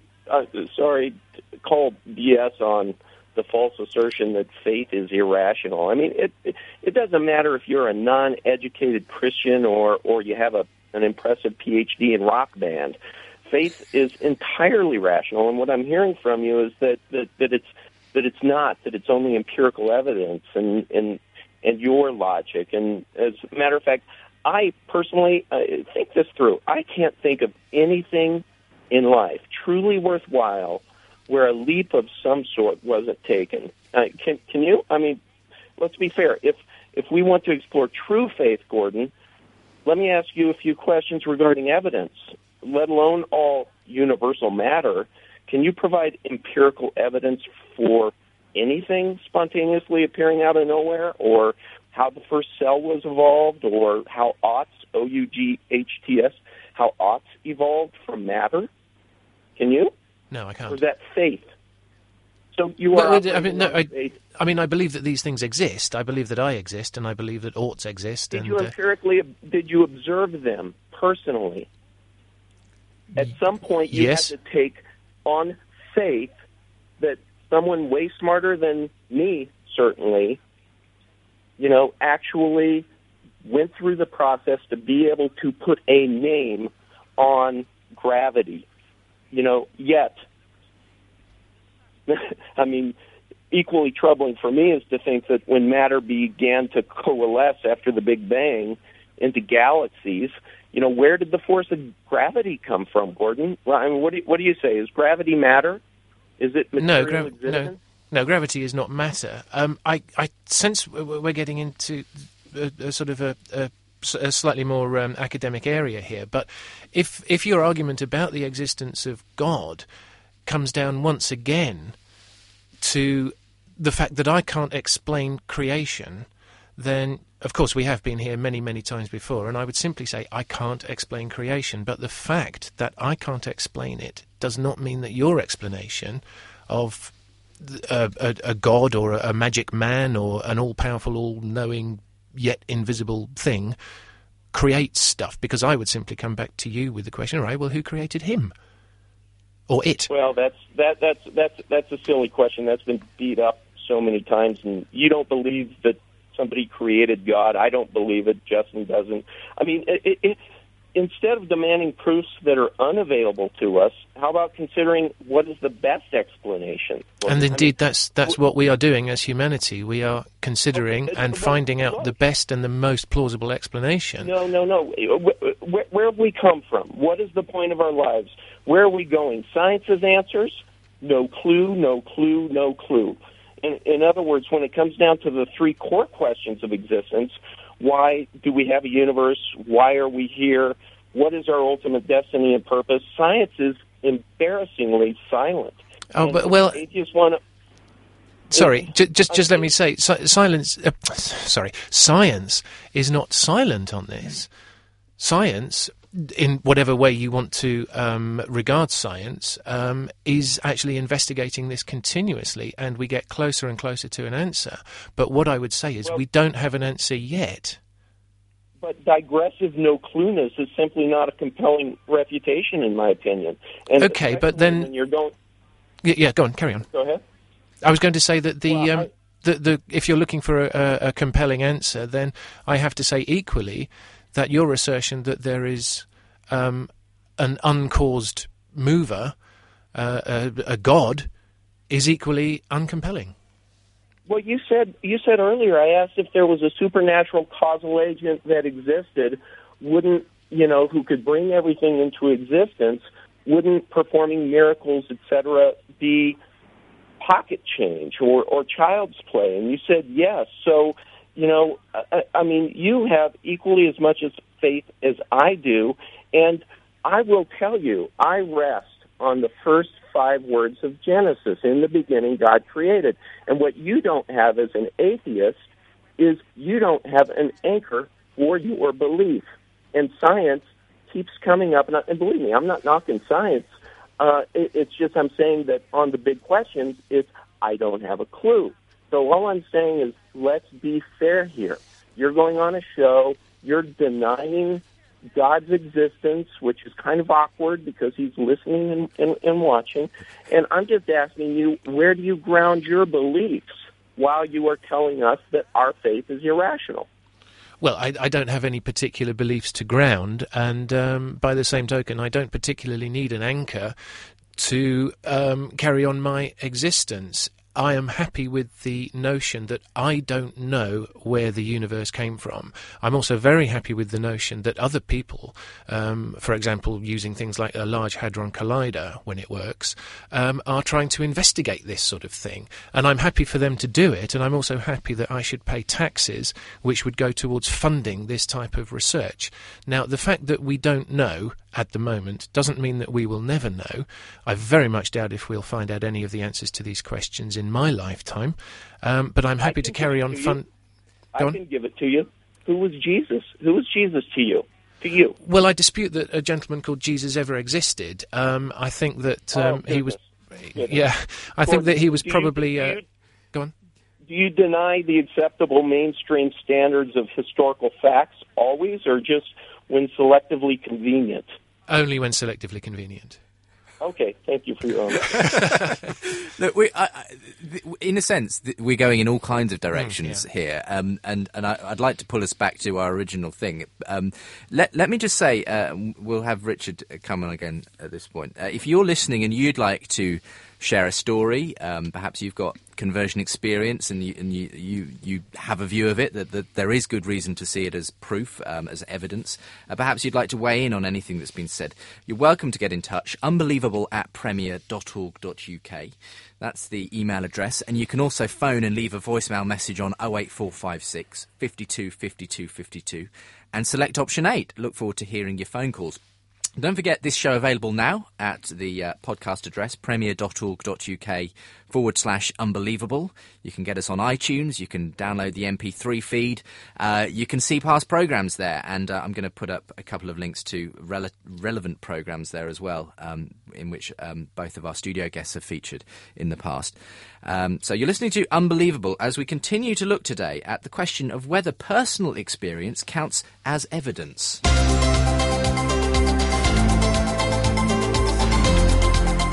call BS on the false assertion that faith is irrational. I mean, it doesn't matter if you're a non-educated Christian or you have an impressive PhD in rock band. Faith is entirely rational, and what I'm hearing from you is that it's not, that it's only empirical evidence and your logic. And as a matter of fact, I personally think this through. I can't think of anything in life truly worthwhile where a leap of some sort wasn't taken. Can you? I mean, let's be fair. If we want to explore true faith, Gordon, let me ask you a few questions regarding evidence, let alone all universal matter. Can you provide empirical evidence for anything spontaneously appearing out of nowhere, or how the first cell was evolved, or how oughts, O-U-G-H-T-S, how oughts evolved from matter? Can you? No, I can't. Or is that faith? So you are. I believe that these things exist. I believe that I exist, and I believe that oughts exist. Did you observe them personally? At some point, you yes. had to take on faith that someone way smarter than me, certainly, actually went through the process to be able to put a name on gravity. Yet, I mean, equally troubling for me is to think that when matter began to coalesce after the Big Bang into galaxies, where did the force of gravity come from, Gordon? Well, I mean, what do you say? Is gravity matter? Is it material existence? No, gravity is not matter. I sense we're getting into a sort of a slightly more academic area here, but if your argument about the existence of God comes down once again to the fact that I can't explain creation, then of course we have been here many, many times before, and I would simply say I can't explain creation, but the fact that I can't explain it does not mean that your explanation of a god or a magic man or an all-powerful, all-knowing yet invisible thing creates stuff, because I would simply come back to you with the question, all right, well, who created him? Or it? Well, that's a silly question. That's been beat up so many times, and you don't believe that somebody created God. I don't believe it. Justin doesn't. I mean, instead of demanding proofs that are unavailable to us, how about considering what is the best explanation? And indeed, that's what we are doing as humanity. We are considering and finding out the best and the most plausible explanation. No. Where have we come from? What is the point of our lives? Where are we going? Science's answers? No clue, no clue, no clue. In other words, when it comes down to the three core questions of existence, why do we have a universe? Why are we here? What is our ultimate destiny and purpose? Science is embarrassingly silent. Oh, but well, atheists want to. Sorry, just let me say, science is not silent on this. Science, in whatever way you want to regard science, is actually investigating this continuously, and we get closer and closer to an answer. But what I would say is we don't have an answer yet. But digressive no-clueness is simply not a compelling refutation, in my opinion. And okay, but then... When you're going... Yeah, go on, carry on. Go ahead. I was going to say that if you're looking for a compelling answer, then I have to say equally that your assertion that there is an uncaused mover, a god, is equally uncompelling. Well, you said earlier, I asked if there was a supernatural causal agent that existed, who could bring everything into existence, wouldn't performing miracles, etc., be pocket change or child's play? And you said yes. So, you have equally as much as faith as I do, and I will tell you, I rest on the first 5 words of Genesis. In the beginning, God created. And what you don't have as an atheist is you don't have an anchor for your belief. And science keeps coming up, and believe me, I'm not knocking science. It's just I'm saying that on the big questions, I don't have a clue. So all I'm saying is let's be fair here. You're going on a show, you're denying God's existence, which is kind of awkward because he's listening and watching. And I'm just asking you, where do you ground your beliefs while you are telling us that our faith is irrational? Well, I don't have any particular beliefs to ground, and by the same token, I don't particularly need an anchor to carry on my existence. I am happy with the notion that I don't know where the universe came from. I'm also very happy with the notion that other people, for example, using things like a Large Hadron Collider when it works, are trying to investigate this sort of thing. And I'm happy for them to do it, and I'm also happy that I should pay taxes which would go towards funding this type of research. Now, the fact that we don't know at the moment doesn't mean that we will never know. I very much doubt if we'll find out any of the answers to these questions in my lifetime, but I'm happy to carry on fun. I can give it to you. Who was Jesus? Who was Jesus to you? To you? Well, I dispute that a gentleman called Jesus ever existed. I think that he was. Yeah, I think that he was probably. Go on. Do you deny the acceptable mainstream standards of historical facts always, or just when selectively convenient? Only when selectively convenient. Okay, thank you for your own. Look, in a sense, we're going in all kinds of directions here, and I'd like to pull us back to our original thing. Let me just say, we'll have Richard come on again at this point. If you're listening and you'd like to share a story, perhaps you've got conversion experience and you have a view of it, that there is good reason to see it as proof, as evidence. Perhaps you'd like to weigh in on anything that's been said. You're welcome to get in touch, unbelievable@premier.org.uk. That's the email address, and you can also phone and leave a voicemail message on 08456 52 52 52 and select option 8. Look forward to hearing your phone calls. Don't forget this show available now at the podcast address premier.org.uk/unbelievable. You can get us on iTunes. You can download the MP3 feed. You can see past programmes there, and I'm going to put up a couple of links to relevant programmes there as well, in which both of our studio guests have featured in the past. So you're listening to Unbelievable as we continue to look today at the question of whether personal experience counts as evidence.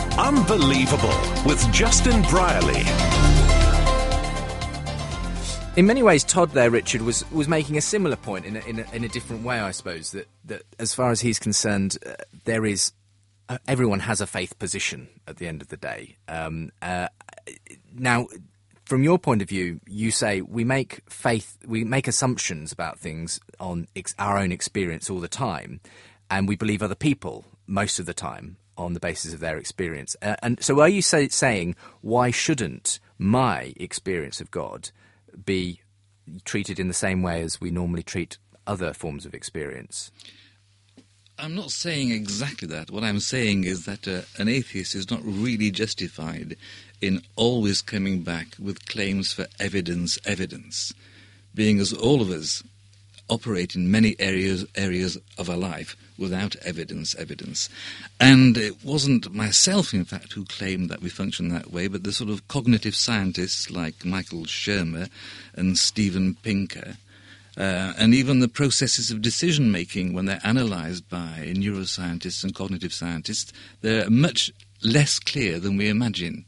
Unbelievable with Justin Brierley. In many ways, Todd there, Richard, was making a similar point in a different way, I suppose, that as far as he's concerned, there is everyone has a faith position at the end of the day. Now, from your point of view, you say we make assumptions about things on our own experience all the time, and we believe other people most of the time on the basis of their experience. And so are you saying, why shouldn't my experience of God be treated in the same way as we normally treat other forms of experience? I'm not saying exactly that. What I'm saying is that an atheist is not really justified in always coming back with claims for evidence, being as all of us operate in many areas of our life without evidence. And it wasn't myself, in fact, who claimed that we function that way, but the sort of cognitive scientists like Michael Shermer and Steven Pinker, and even the processes of decision-making, when they're analysed by neuroscientists and cognitive scientists, they're much less clear than we imagine.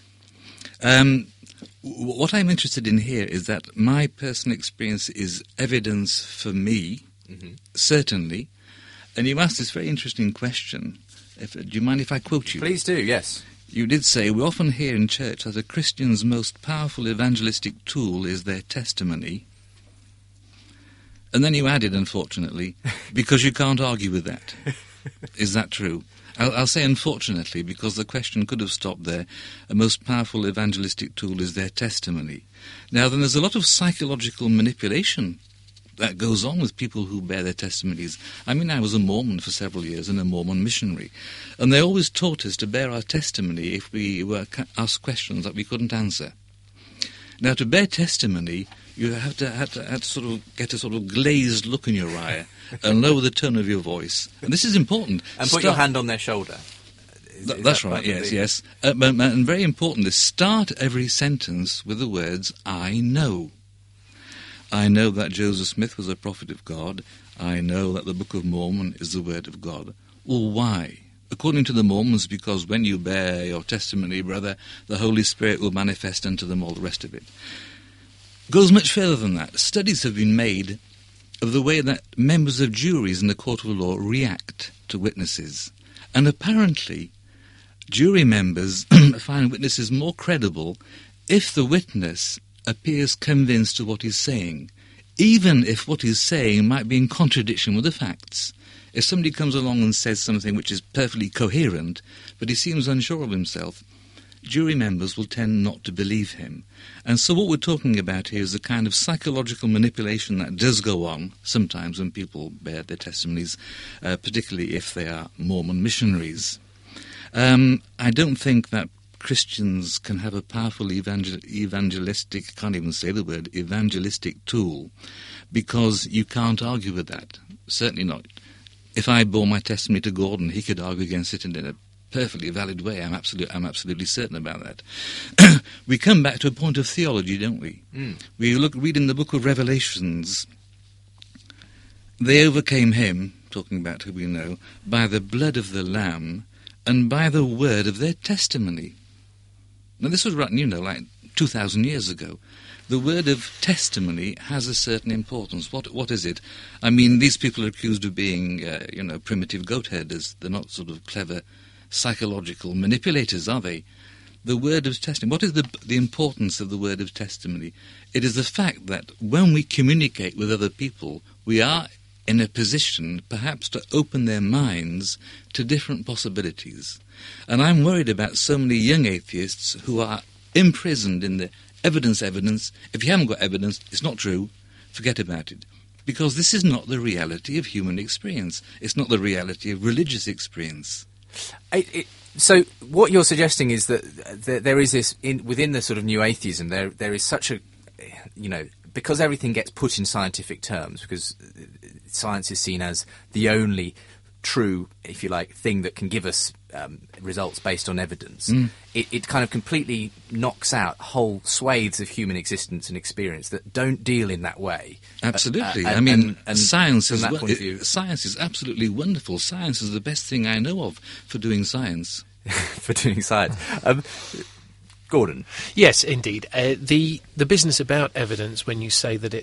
What I'm interested in here is that my personal experience is evidence for me, certainly. And you asked this very interesting question. Do you mind if I quote you? Please do, yes. You did say, we often hear in church that a Christian's most powerful evangelistic tool is their testimony. And then you added, unfortunately, because you can't argue with that. Is that true? I'll say unfortunately, because the question could have stopped there. A most powerful evangelistic tool is their testimony. Now, then there's a lot of psychological manipulation that goes on with people who bear their testimonies. I mean, I was a Mormon for several years and a Mormon missionary, and they always taught us to bear our testimony if we were asked questions that we couldn't answer. Now, to bear testimony, you have to sort of get a sort of glazed look in your eye and lower the tone of your voice. And this is important. And put your hand on their shoulder. That's right, yes. And very important is start every sentence with the words, I know. I know that Joseph Smith was a prophet of God. I know that the Book of Mormon is the Word of God. Well, why? According to the Mormons, because when you bear your testimony, brother, the Holy Spirit will manifest unto them, all the rest of it. Goes much further than that. Studies have been made of the way that members of juries in the court of law react to witnesses. And apparently, jury members find witnesses more credible if the witness appears convinced of what he's saying, even if what he's saying might be in contradiction with the facts. If somebody comes along and says something which is perfectly coherent, but he seems unsure of himself, jury members will tend not to believe him. And so what we're talking about here is the kind of psychological manipulation that does go on sometimes when people bear their testimonies, particularly if they are Mormon missionaries. I don't think that Christians can have a powerful evangelistic, I can't even say the word, evangelistic tool, because you can't argue with that. Certainly not. If I bore my testimony to Gordon, he could argue against it in a perfectly valid way. I'm absolutely certain about that. We come back to a point of theology, don't we? We read in the book of Revelations, they overcame him, talking about who we know, by the blood of the Lamb and by the word of their testimony. Now this was written, like 2,000 years ago. The word of testimony has a certain importance. What is it? I mean, these people are accused of being, primitive goat herders. They're not sort of clever psychological manipulators, are they? The word of testimony. What is the importance of the word of testimony? It is the fact that when we communicate with other people, we are in a position perhaps to open their minds to different possibilities. And I'm worried about so many young atheists who are imprisoned in the evidence. If you haven't got evidence, it's not true. Forget about it. Because this is not the reality of human experience. It's not the reality of religious experience. So what you're suggesting is that there is this, within the sort of new atheism, there is such a, because everything gets put in scientific terms, because science is seen as the only true, if you like, thing that can give us results based on evidence. It kind of completely knocks out whole swathes of human existence and experience that don't deal in that way. Absolutely. Science is absolutely wonderful. Science is the best thing I know of for doing science. For doing science. Gordon. Yes, indeed. The business about evidence, when you say that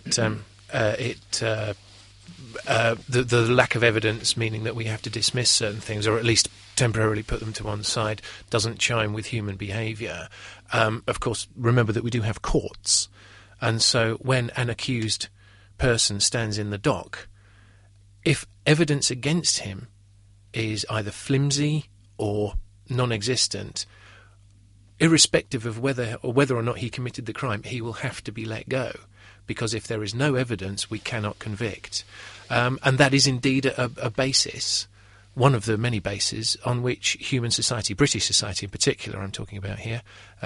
the lack of evidence, meaning that we have to dismiss certain things, or at least temporarily put them to one side, doesn't chime with human behaviour. Of course, remember that we do have courts, and so when an accused person stands in the dock, if evidence against him is either flimsy or non-existent, irrespective of whether or not he committed the crime, he will have to be let go, because if there is no evidence, we cannot convict. And that is indeed a basis, one of the many bases on which human society, British society in particular, I'm talking about here,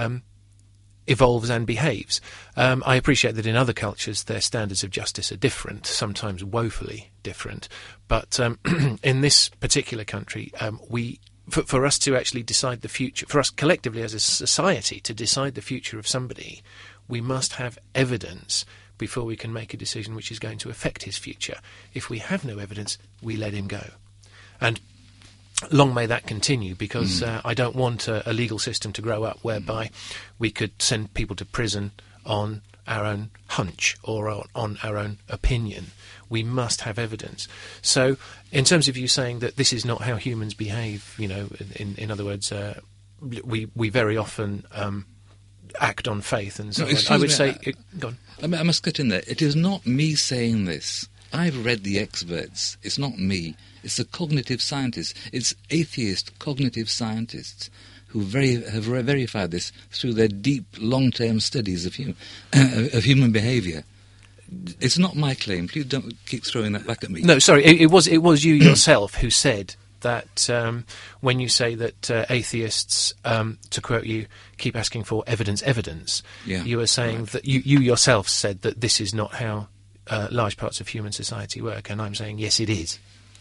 evolves and behaves. I appreciate that in other cultures their standards of justice are different, sometimes woefully different, but in this particular country, for us to actually decide the future, for us collectively as a society to decide the future of somebody, we must have evidence before we can make a decision which is going to affect his future. If we have no evidence, we let him go. And long may that continue, because I don't want a legal system to grow up whereby we could send people to prison on our own hunch or on our own opinion. We must have evidence. So, in terms of you saying that this is not how humans behave, in other words, we very often act on faith and so on. I would say, go on. I must get in there. It is not me saying this. I've read the experts. It's not me. It's the cognitive scientists. It's atheist cognitive scientists who have verified this through their deep, long-term studies of human behaviour. It's not my claim. Please don't keep throwing that back at me. No, sorry. It was you yourself who said that when you say that atheists, to quote you, keep asking for evidence, you were saying that you yourself said that this is not how large parts of human society work, and I'm saying yes, it is.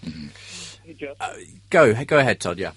Mm-hmm. Go ahead, Todd. Yeah.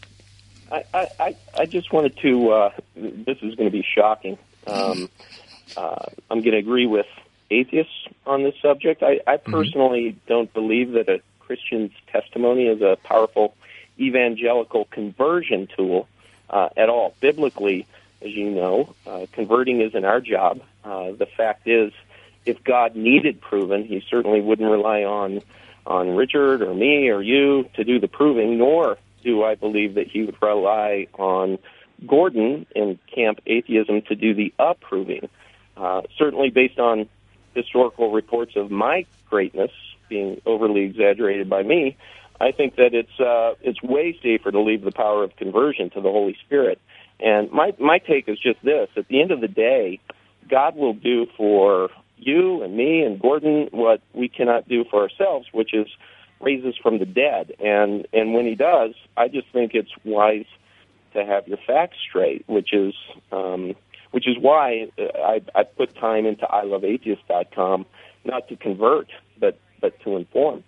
I just wanted to. This is going to be shocking. I'm going to agree with atheists on this subject. I personally don't believe that a Christian's testimony is a powerful evangelical conversion tool at all. Biblically, as you know, converting isn't our job. The fact is, if God needed proven, he certainly wouldn't rely on Richard or me or you to do the proving, nor do I believe that he would rely on Gordon in Camp Atheism to do the approving. Certainly based on historical reports of my greatness being overly exaggerated by me, I think that it's way safer to leave the power of conversion to the Holy Spirit. And my take is just this. At the end of the day, God will do for you and me and Gordon what we cannot do for ourselves, which is raise us from the dead. And when he does, I just think it's wise to have your facts straight, which is why I put time into iloveatheist.com, not to convert, but to inform.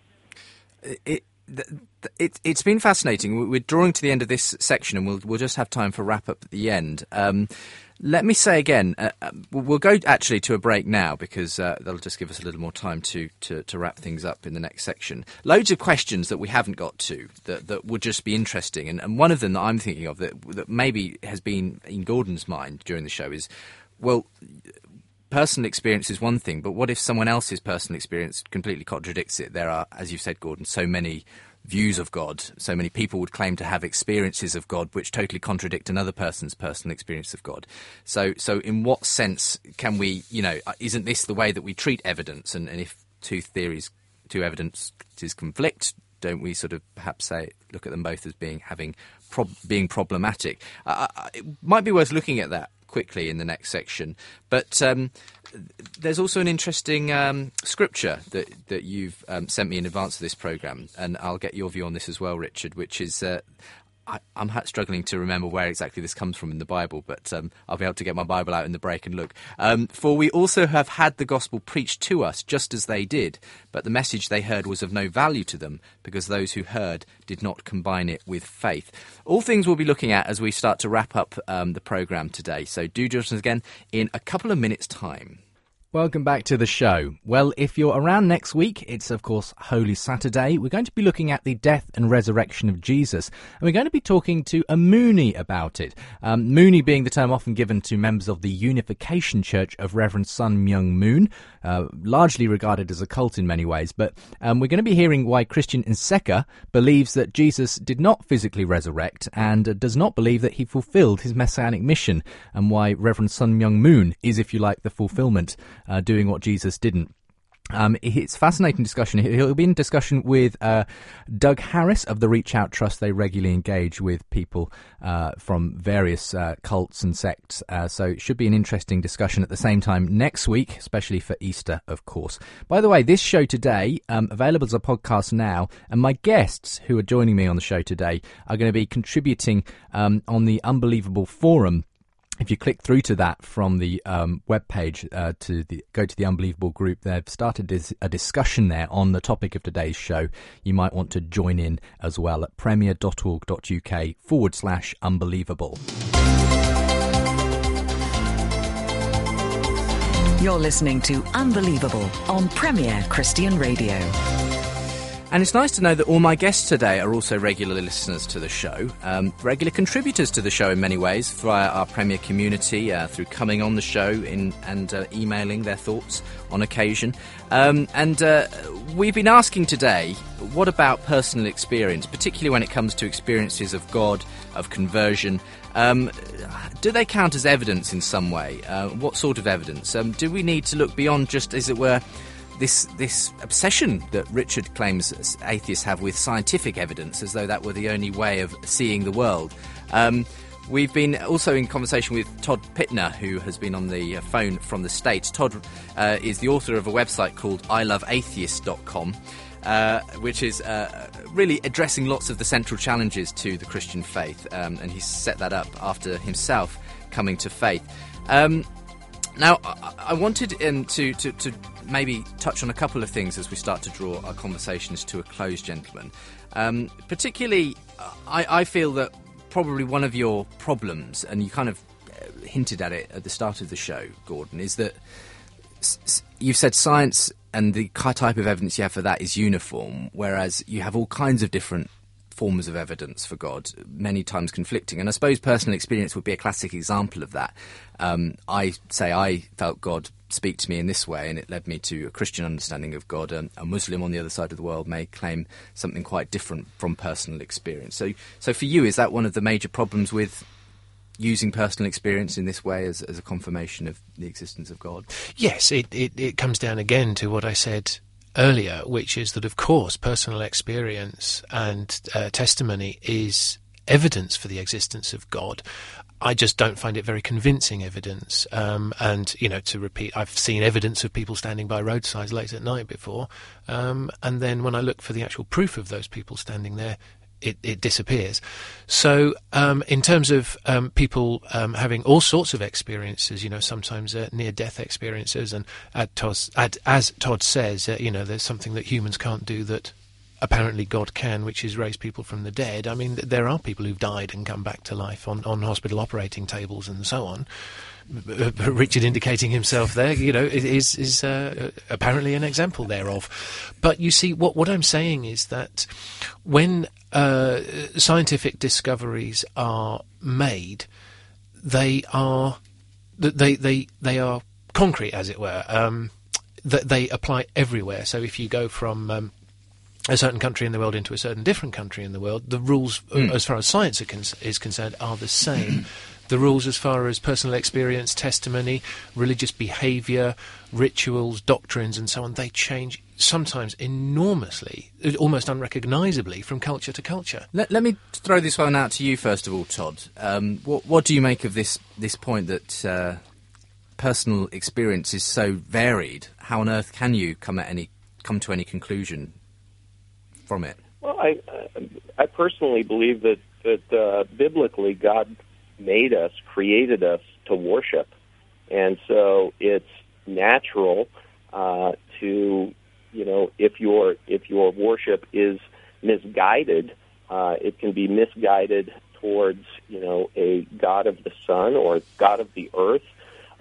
It's been fascinating. We're drawing to the end of this section, and we'll just have time for wrap up at the end. Let me say again, we'll go actually to a break now, because that'll just give us a little more time to wrap things up in the next section. Loads of questions that we haven't got to that would just be interesting, and one of them that I'm thinking of that maybe has been in Gordon's mind during the show is, well, personal experience is one thing, but what if someone else's personal experience completely contradicts it? There are, as you've said, Gordon, so many views of God. So many people would claim to have experiences of God which totally contradict another person's personal experience of God. So in what sense can we, isn't this the way that we treat evidence? And if two evidences conflict, don't we sort of perhaps look at them both as being problematic? It might be worth looking at that quickly in the next section, but there's also an interesting scripture that you've sent me in advance of this programme, and I'll get your view on this as well, Richard, which is I'm struggling to remember where exactly this comes from in the Bible, but I'll be able to get my Bible out in the break and look. For we also have had the gospel preached to us just as they did, but the message they heard was of no value to them, because those who heard did not combine it with faith. All things we'll be looking at as we start to wrap up the programme today. So do join us again in a couple of minutes' time. Welcome back to the show. Well, if you're around next week, it's of course Holy Saturday. We're going to be looking at the death and resurrection of Jesus, and we're going to be talking to a Mooney about it. Mooney being the term often given to members of the Unification Church of Reverend Sun Myung Moon, largely regarded as a cult in many ways. But we're going to be hearing why Christian Nseka believes that Jesus did not physically resurrect and does not believe that he fulfilled his messianic mission, and why Reverend Sun Myung Moon is, if you like, the fulfillment, doing what Jesus didn't. It's a fascinating discussion. He'll be in discussion with Doug Harris of the Reach Out Trust. They regularly engage with people from various cults and sects. So it should be an interesting discussion at the same time next week, especially for Easter, of course. By the way, this show today, available as a podcast now, and my guests who are joining me on the show today are going to be contributing on the Unbelievable Forum. If you click through to that from the webpage, go to the Unbelievable group, they've started a discussion there on the topic of today's show. You might want to join in as well at premier.org.uk/unbelievable. You're listening to Unbelievable on Premier Christian Radio. And it's nice to know that all my guests today are also regular listeners to the show, regular contributors to the show in many ways via our Premier community, through coming on the show and emailing their thoughts on occasion. We've been asking today, what about personal experience, particularly when it comes to experiences of God, of conversion? Do they count as evidence in some way? What sort of evidence? Do we need to look beyond just, as it were, this obsession that Richard claims atheists have with scientific evidence, as though that were the only way of seeing the world? We've been also in conversation with Todd Pittner, who has been on the phone from the States. Todd is the author of a website called iloveatheist.com, which is really addressing lots of the central challenges to the Christian faith, and he's set that up after himself coming to faith. Now, I wanted to maybe touch on a couple of things as we start to draw our conversations to a close, gentlemen. Particularly, I feel that probably one of your problems, and you kind of hinted at it at the start of the show, Gordon, is that you've said science and the type of evidence you have for that is uniform, whereas you have all kinds of different forms of evidence for God, many times conflicting. And I suppose personal experience would be a classic example of that. I felt God speak to me in this way, and it led me to a Christian understanding of God. A Muslim on the other side of the world may claim something quite different from personal experience. So for you, is that one of the major problems with using personal experience in this way as a confirmation of the existence of God? Yes, it comes down again to what I said earlier, which is that, of course, personal experience and testimony is evidence for the existence of God. I just don't find it very convincing evidence. And, to repeat, I've seen evidence of people standing by roadsides late at night before. And then when I look for the actual proof of those people standing there, it disappears. So in terms of people having all sorts of experiences, sometimes near-death experiences, and as Todd says, there's something that humans can't do that apparently God can, which is raise people from the dead. I mean, there are people who've died and come back to life on hospital operating tables and so on. Richard indicating himself there, is apparently an example thereof. But you see, what I'm saying is that when scientific discoveries are made, they are concrete, as it were. They apply everywhere. So if you go from a certain country in the world into a certain different country in the world, the rules, as far as science is concerned, are the same. The rules as far as personal experience, testimony, religious behaviour, rituals, doctrines and so on, they change sometimes enormously, almost unrecognisably from culture to culture. Let me throw this one out to you first of all, Todd. What do you make of this point that personal experience is so varied? How on earth can you come to any conclusion from it? Well, I personally believe that biblically God made us, created us to worship, and so it's natural to, if your worship is misguided, it can be misguided towards a god of the sun or god of the earth.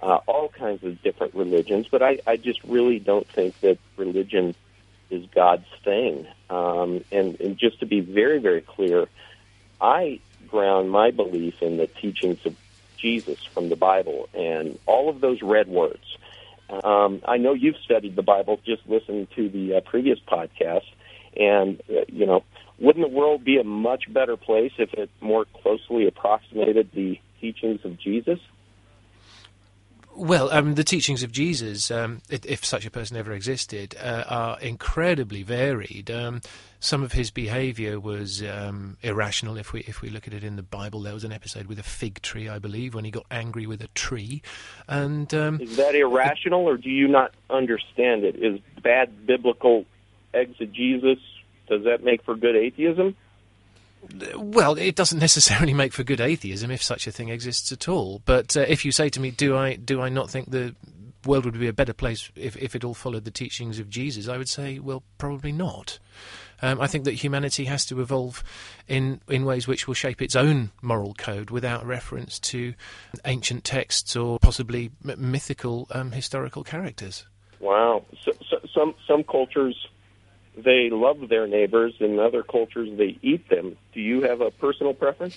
all kinds of different religions, but I just really don't think that religion is God's thing. And just to be very, very clear, I ground my belief in the teachings of Jesus from the Bible and all of those red words. I know you've studied the Bible, just listened to the previous podcast, and, wouldn't the world be a much better place if it more closely approximated the teachings of Jesus? Well, the teachings of Jesus, if such a person ever existed, are incredibly varied. Some of his behaviour was irrational. If we look at it in the Bible, there was an episode with a fig tree, I believe, when he got angry with a tree. And is that irrational, or do you not understand it? Is bad biblical exegesis, does that make for good atheism? Well, it doesn't necessarily make for good atheism, if such a thing exists at all. But if you say to me, do I not think the world would be a better place if it all followed the teachings of Jesus, I would say, well, probably not. I think that humanity has to evolve in ways which will shape its own moral code without reference to ancient texts or possibly mythical historical characters. Wow. So, some cultures, they love their neighbors, and in other cultures they eat them. Do you have a personal preference?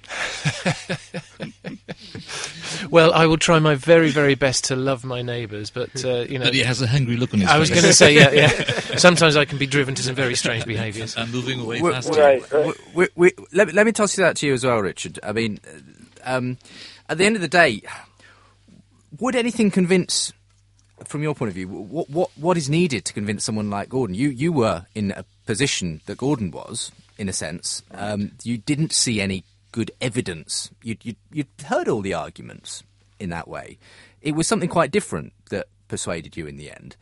Well, I will try my very, very best to love my neighbours, but But he has a hungry look on his face. I was going to say, yeah. Sometimes I can be driven to some very strange behaviours. I'm moving away We're- faster. Right. Let me toss that to you as well, Richard. I mean, at the end of the day, would anything convince, from your point of view, what is needed to convince someone like Gordon? You were in a position that Gordon was, in a sense. You didn't see any good evidence. You'd heard all the arguments in that way. It was something quite different that persuaded you in the end.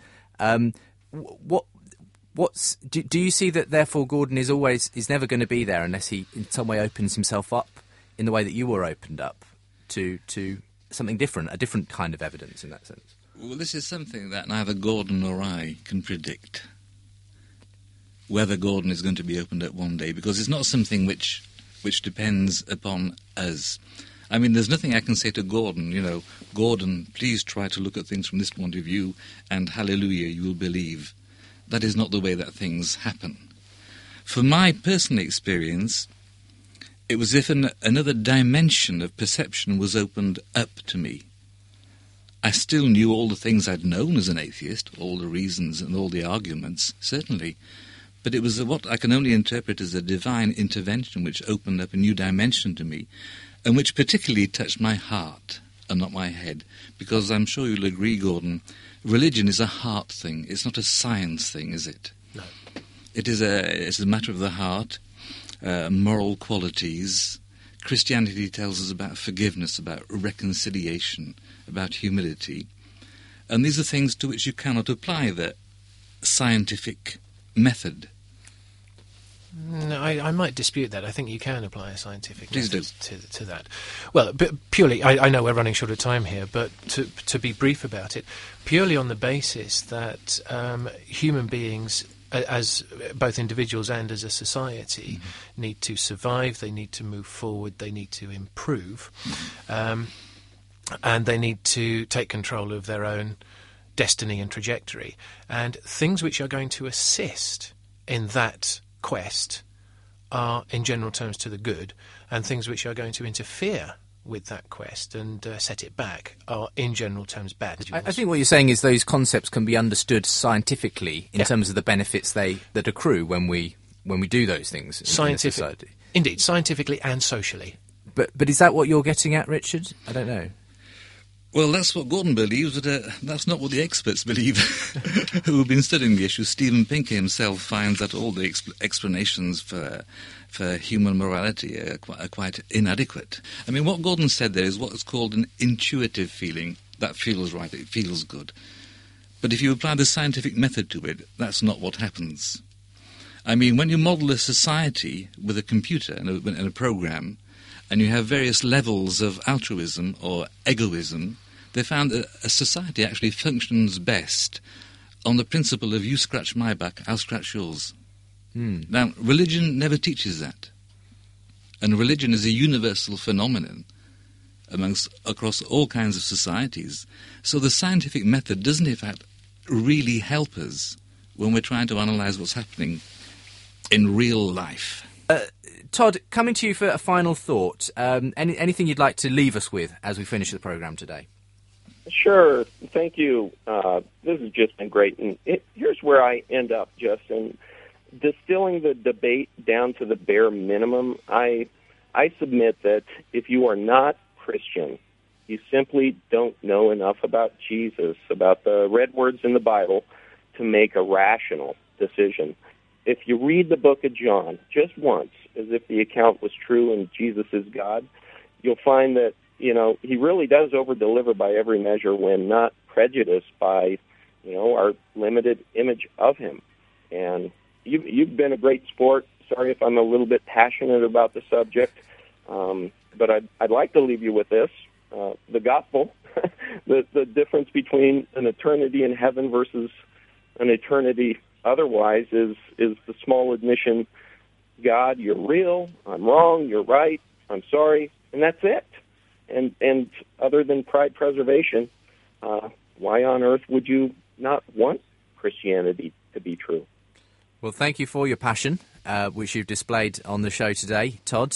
Do you see that therefore Gordon is never going to be there unless he in some way opens himself up in the way that you were opened up to something different, a different kind of evidence in that sense? Well, this is something that neither Gordon nor I can predict, whether Gordon is going to be opened up one day, because it's not something which depends upon us. I mean, there's nothing I can say to Gordon, Gordon, please try to look at things from this point of view, and hallelujah, you will believe. That is not the way that things happen. For my personal experience, it was as if another dimension of perception was opened up to me. I still knew all the things I'd known as an atheist, all the reasons and all the arguments, certainly, but it was what I can only interpret as a divine intervention which opened up a new dimension to me, and which particularly touched my heart and not my head, because I'm sure you'll agree, Gordon, religion is a heart thing. It's not a science thing, is it? No. It's a matter of the heart, moral qualities. Christianity tells us about forgiveness, about reconciliation, about humility. And these are things to which you cannot apply the scientific method. No, I might dispute that. I think you can apply a scientific Please method to that. Well, but purely, I know we're running short of time here, but to be brief about it, purely on the basis that human beings, as both individuals and as a society, need to survive, they need to move forward, they need to improve, and they need to take control of their own destiny and trajectory. And things which are going to assist in that quest are, in general terms, to the good, and things which are going to interfere with that quest and set it back are, in general terms, bad. I think what you're saying is those concepts can be understood scientifically in terms of the benefits that accrue when we do those things in a society. Indeed, scientifically and socially. But is that what you're getting at, Richard? I don't know. Well, that's what Gordon believes, but that's not what the experts believe who have been studying the issue. Stephen Pinker himself finds that all the explanations for human morality are quite inadequate. I mean, what Gordon said there is what is called an intuitive feeling. That feels right, it feels good. But if you apply the scientific method to it, that's not what happens. I mean, when you model a society with a computer and a program, and you have various levels of altruism or egoism, they found that a society actually functions best on the principle of you scratch my back, I'll scratch yours. Now, religion never teaches that. And religion is a universal phenomenon. across all kinds of societies. So the scientific method doesn't, in fact, really help us when we're trying to analyse what's happening in real life. Todd, coming to you for a final thought, anything you'd like to leave us with as we finish the programme today? Sure. Thank you. This has just been great. And here's where I end up, Justin. Distilling the debate down to the bare minimum, I submit that if you are not Christian, you simply don't know enough about Jesus, about the red words in the Bible, to make a rational decision. If you read the book of John just once, as if the account was true and Jesus is God, you'll find that, he really does over-deliver by every measure when not prejudiced by, our limited image of him. And you've been a great sport. Sorry if I'm a little bit passionate about the subject, but I'd like to leave you with this. The gospel, the difference between an eternity in heaven versus an eternity otherwise is the small admission, God, you're real, I'm wrong, you're right, I'm sorry, and that's it. And other than pride preservation, why on earth would you not want Christianity to be true? Well, thank you for your passion, which you've displayed on the show today, Todd.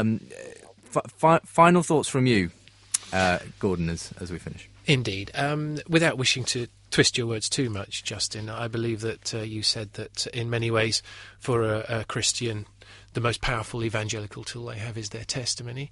Final thoughts from you, Gordon, as we finish. Indeed. Without wishing to twist your words too much, Justin, I believe that you said that in many ways for a Christian, the most powerful evangelical tool they have is their testimony.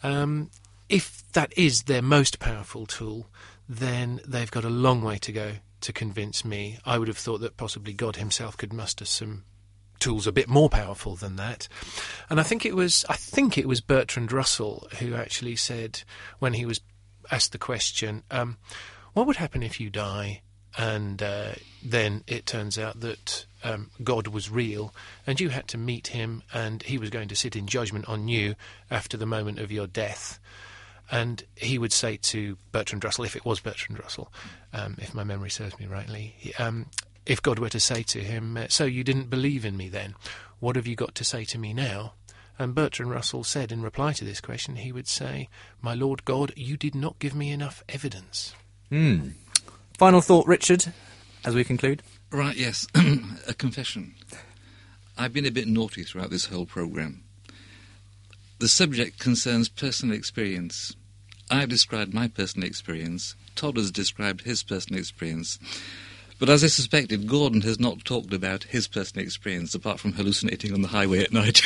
If that is their most powerful tool, then they've got a long way to go to convince me. I would have thought that possibly God himself could muster some tools a bit more powerful than that. And I think it was Bertrand Russell who actually said, when he was asked the question, what would happen if you die and then it turns out that God was real and you had to meet him and he was going to sit in judgment on you after the moment of your death? And he would say to Bertrand Russell, if it was Bertrand Russell, if my memory serves me rightly, if God were to say to him, so you didn't believe in me then, what have you got to say to me now? And Bertrand Russell said in reply to this question, he would say, my Lord God, you did not give me enough evidence. Final thought, Richard, as we conclude? Right, yes. A confession. I've been a bit naughty throughout this whole programme. The subject concerns personal experience. I've described my personal experience. Todd has described his personal experience. But as I suspected, Gordon has not talked about his personal experience, apart from hallucinating on the highway at night.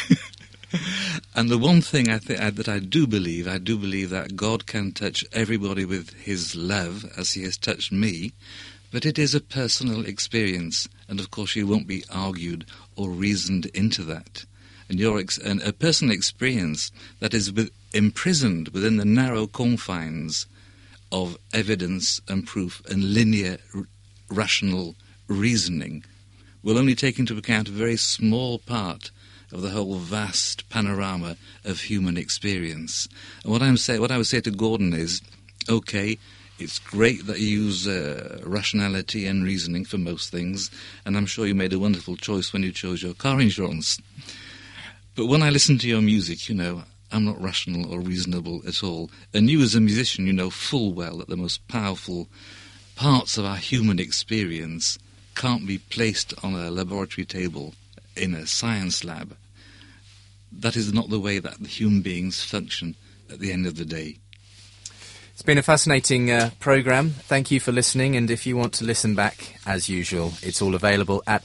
And the one thing that I do believe that God can touch everybody with his love, as he has touched me, but it is a personal experience, and of course you won't be argued or reasoned into that. And a personal experience that is imprisoned within the narrow confines of evidence and proof and linear rational reasoning will only take into account a very small part of the whole vast panorama of human experience. And what I would say to Gordon is, okay, it's great that you use rationality and reasoning for most things, and I'm sure you made a wonderful choice when you chose your car insurance. But when I listen to your music, I'm not rational or reasonable at all. And you as a musician, you know full well that the most powerful parts of our human experience can't be placed on a laboratory table in a science lab. That is not the way that the human beings function at the end of the day. It's been a fascinating programme. Thank you for listening, and if you want to listen back, as usual, it's all available at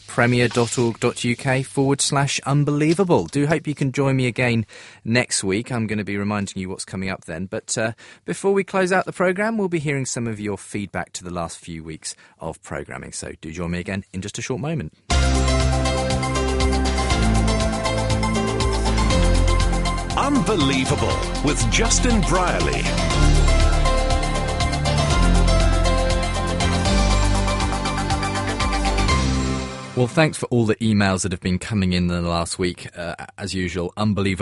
premier.org.uk/unbelievable. Do hope you can join me again next week. I'm going to be reminding you what's coming up then. But before we close out the programme, we'll be hearing some of your feedback to the last few weeks of programming. So do join me again in just a short moment. Unbelievable with Justin Brierley. Well, thanks for all the emails that have been coming in the last week. As usual,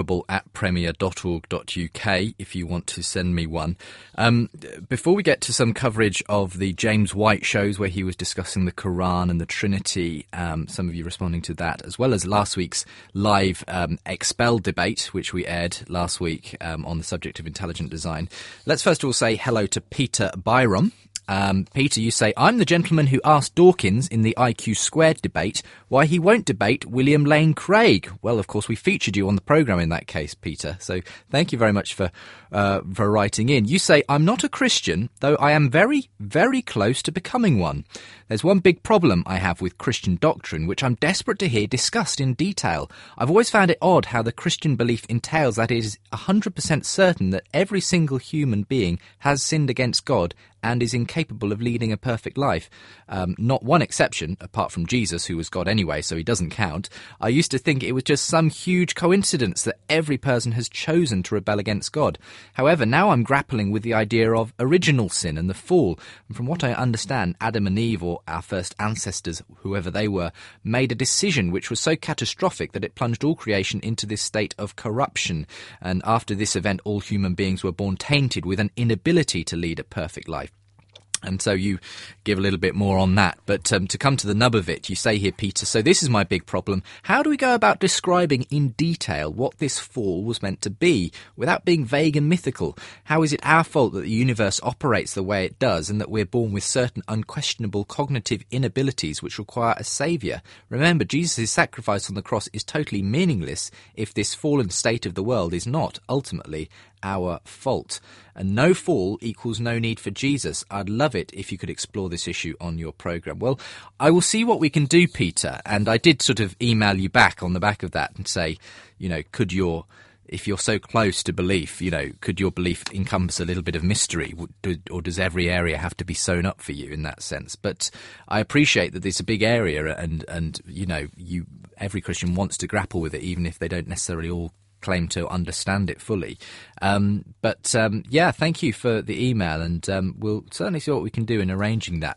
unbelievable@premier.org.uk if you want to send me one. Before we get to some coverage of the James White shows where he was discussing the Quran and the Trinity, some of you responding to that, as well as last week's live Expel debate, which we aired last week on the subject of intelligent design, let's first of all say hello to Peter Byram. Peter, you say, I'm the gentleman who asked Dawkins in the IQ Squared debate why he won't debate William Lane Craig. Well, of course, we featured you on the programme in that case, Peter. So thank you very much for writing in. You say, I'm not a Christian, though I am very, very close to becoming one. There's one big problem I have with Christian doctrine, which I'm desperate to hear discussed in detail. I've always found it odd how the Christian belief entails that it is 100% certain that every single human being has sinned against God and is incapable of leading a perfect life. Not one exception, apart from Jesus, who was God anyway, so he doesn't count. I used to think it was just some huge coincidence that every person has chosen to rebel against God. However, now I'm grappling with the idea of original sin and the fall. And from what I understand, Adam and Eve, or our first ancestors, whoever they were, made a decision which was so catastrophic that it plunged all creation into this state of corruption. And after this event, all human beings were born tainted with an inability to lead a perfect life. And so you give a little bit more on that. But to come to the nub of it, you say here, Peter, so this is my big problem. How do we go about describing in detail what this fall was meant to be without being vague and mythical? How is it our fault that the universe operates the way it does and that we're born with certain unquestionable cognitive inabilities which require a saviour? Remember, Jesus' sacrifice on the cross is totally meaningless if this fallen state of the world is not ultimately our fault. And no fall equals no need for Jesus. I'd love it if you could explore this issue on your programme. Well, I will see what we can do, Peter. And I did sort of email you back on the back of that and say, you know, if you're so close to belief, you know, could your belief encompass a little bit of mystery, or does every area have to be sewn up for you in that sense? But I appreciate that it's a big area, and you know, every Christian wants to grapple with it, even if they don't necessarily all claim to understand it fully. Yeah, thank you for the email, and we'll certainly see what we can do in arranging that.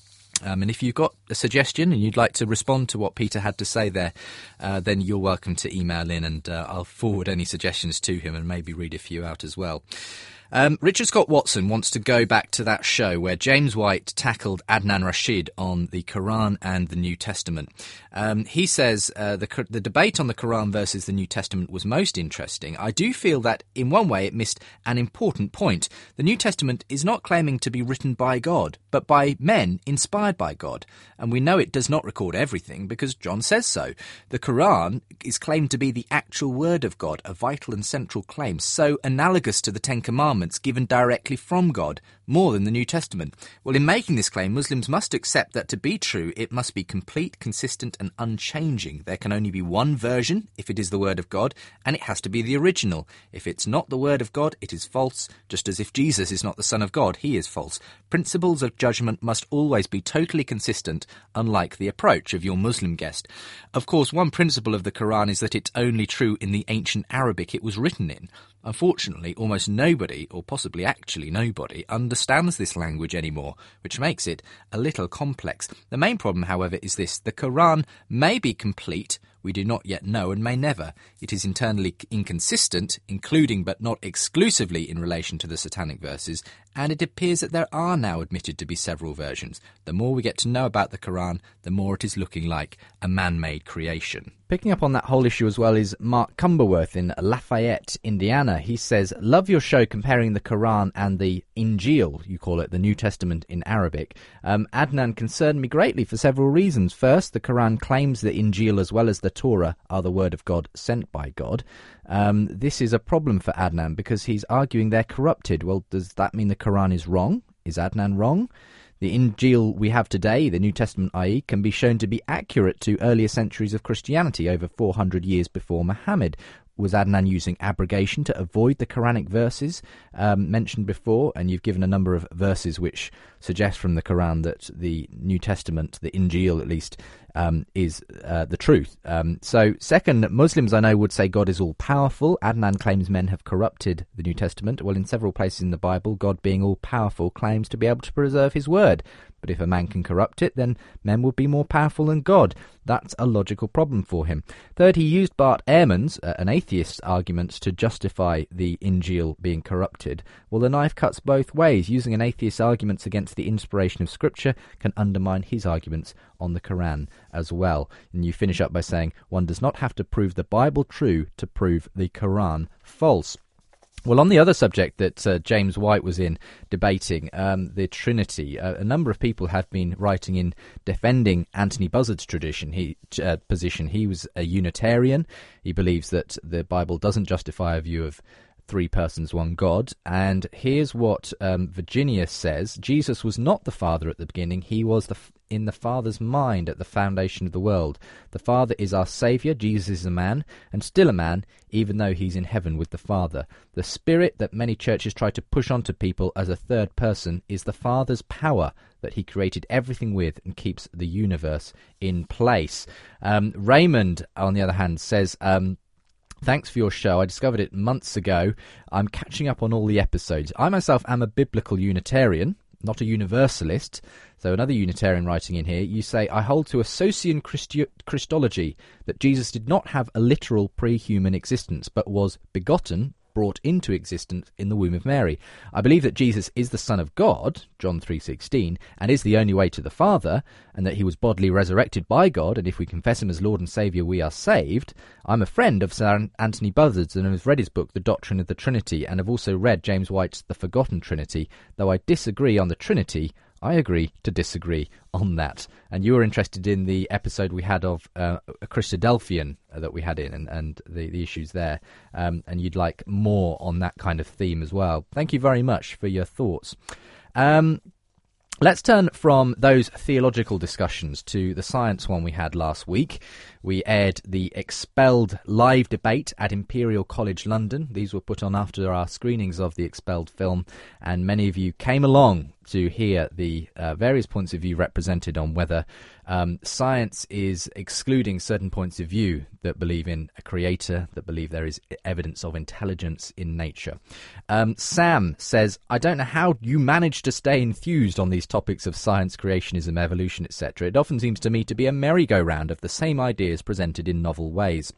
And if you've got a suggestion and you'd like to respond to what Peter had to say there, then you're welcome to email in, and I'll forward any suggestions to him and maybe read a few out as well. Richard Scott Watson wants to go back to that show where James White tackled Adnan Rashid on the Quran and the New Testament. He says the debate on the Quran versus the New Testament was most interesting. I do feel that in one way it missed an important point. The New Testament is not claiming to be written by God, but by men inspired by God. And we know it does not record everything because John says so. The Quran is claimed to be the actual word of God, a vital and central claim, so analogous to the Ten Commandments given directly from God, more than the New Testament. Well, in making this claim, Muslims must accept that to be true, it must be complete, consistent and unchanging. There can only be one version if it is the word of God, and it has to be the original. If it's not the word of God, it is false, just as if Jesus is not the Son of God, he is false. Principles of judgment must always be totally consistent, unlike the approach of your Muslim guest. Of course, one principle of the Quran is that it's only true in the ancient Arabic it was written in. Unfortunately, almost nobody, or possibly actually nobody, understands this language anymore, which makes it a little complex. The main problem, however, is this. The Quran may be complete, we do not yet know, and may never. It is internally inconsistent, including but not exclusively in relation to the satanic verses, and it appears that there are now admitted to be several versions. The more we get to know about the Quran, the more it is looking like a man-made creation. Picking up on that whole issue as well is Mark Cumberworth in Lafayette, Indiana. He says, love your show comparing the Quran and the Injil, you call it, the New Testament in Arabic. Adnan concerned me greatly for several reasons. First, the Quran claims the Injil as well as the Torah are the word of God sent by God. This is a problem for Adnan because he's arguing they're corrupted. Well, does that mean the Quran is wrong? Is Adnan wrong? The Injil we have today, the New Testament i.e., can be shown to be accurate to earlier centuries of Christianity, over 400 years before Muhammad. Was Adnan using abrogation to avoid the Quranic verses mentioned before? And you've given a number of verses which suggest from the Quran that the New Testament, the Injil at least, is the truth. So second, Muslims I know would say God is all-powerful. Adnan claims men have corrupted the New Testament. Well, in several places in the Bible, God being all-powerful claims to be able to preserve his word. but if a man can corrupt it, then men would be more powerful than God. That's a logical problem for him. Third, he used Bart Ehrman's, an atheist's arguments to justify the Injil being corrupted. Well, the knife cuts both ways. Using an atheist's arguments against the inspiration of Scripture can undermine his arguments on the Quran as well. And you finish up by saying, one does not have to prove the Bible true to prove the Quran false. Well, on the other subject that James White was in debating, the Trinity, a number of people have been writing in defending Anthony Buzzard's position. He was a Unitarian. He believes that the Bible doesn't justify a view of three persons, one God. And here's what Virginia says. Jesus was not the Father at the beginning. He was in the Father's mind at the foundation of the world. The Father is our Saviour. Jesus is a man, and still a man, even though he's in heaven with the Father. The Spirit that many churches try to push onto people as a third person is the Father's power that he created everything with and keeps the universe in place. Raymond, on the other hand, says... Thanks for your show. I discovered it months ago. I'm catching up on all the episodes. I myself am a biblical Unitarian, not a Universalist. So another Unitarian writing in here, you say, I hold to a Socian Christology, that Jesus did not have a literal pre-human existence, but was begotten, brought into existence in the womb of Mary. I believe that Jesus is the Son of God, John 3:16, and is the only way to the Father, and that he was bodily resurrected by God, and if we confess him as Lord and Saviour, we are saved. I'm a friend of Sir Anthony Buzzard's and have read his book, The Doctrine of the Trinity, and have also read James White's The Forgotten Trinity. Though I disagree on the Trinity, I agree to disagree on that. And you were interested in the episode we had of a Christadelphian that we had in, and the issues there. And you'd like more on that kind of theme as well. Thank you very much for your thoughts. Let's turn from those theological discussions to the science one we had last week. We aired the Expelled live debate at Imperial College London. These were put on after our screenings of the Expelled film, and many of you came along to hear the various points of view represented on whether science is excluding certain points of view that believe in a creator, that believe there is evidence of intelligence in nature. Sam says, I don't know how you manage to stay enthused on these topics of science, creationism, evolution, etc. It often seems to me to be a merry-go-round of the same ideas presented in novel ways.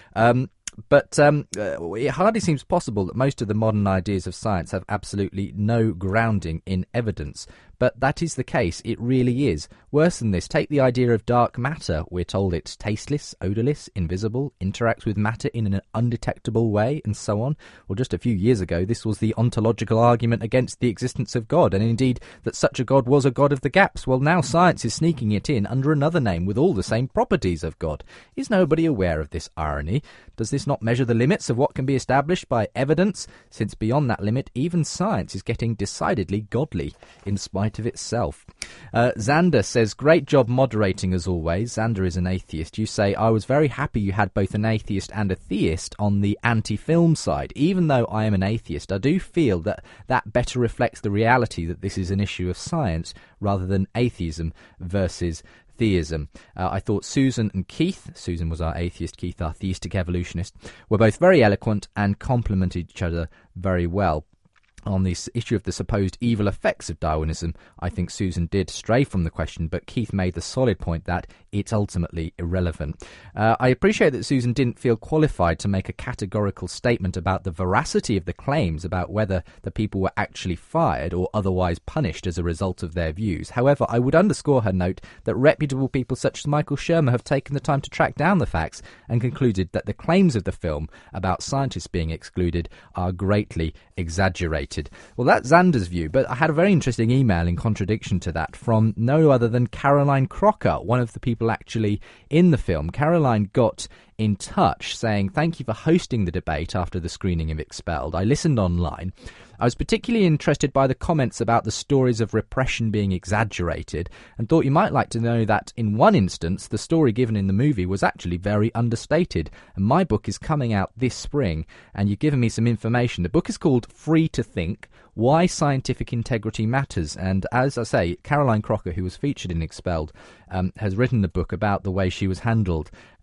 But it hardly seems possible that most of the modern ideas of science have absolutely no grounding in evidence. But that is the case. It really is. Worse than this, take the idea of dark matter. We're told it's tasteless, odourless, invisible, interacts with matter in an undetectable way, and so on. Well, just a few years ago, this was the ontological argument against the existence of God, and indeed that such a God was a God of the gaps. Well, now science is sneaking it in under another name with all the same properties of God. Is nobody aware of this irony? Does this not measure the limits of what can be established by evidence? Since beyond that limit, even science is getting decidedly godly, in spite of itself. Xander says, great job moderating as always. Xander is an atheist. You say, I was very happy you had both an atheist and a theist on the anti-film side. Even though I am an atheist, I do feel that that better reflects the reality that this is an issue of science rather than atheism versus theism. I thought Susan and Keith, Susan was our atheist, Keith our theistic evolutionist, were both very eloquent and complemented each other very well. On this issue of the supposed evil effects of Darwinism, I think Susan did stray from the question, but Keith made the solid point that it's ultimately irrelevant. I appreciate that Susan didn't feel qualified to make a categorical statement about the veracity of the claims about whether the people were actually fired or otherwise punished as a result of their views. However, I would underscore her note that reputable people such as Michael Shermer have taken the time to track down the facts and concluded that the claims of the film about scientists being excluded are greatly exaggerated. Well, that's Xander's view, but I had a very interesting email in contradiction to that from no other than Caroline Crocker, one of the people actually in the film. Caroline got in touch saying, thank you for hosting the debate after the screening of Expelled. I listened online. I was particularly interested by the comments about the stories of repression being exaggerated and thought you might like to know that in one instance the story given in the movie was actually very understated, and my book is coming out this spring and you've given me some information. The book is called Free to Think, Why Scientific Integrity Matters, and as I say, Caroline Crocker, who was featured in Expelled, has written the book about the way she was handled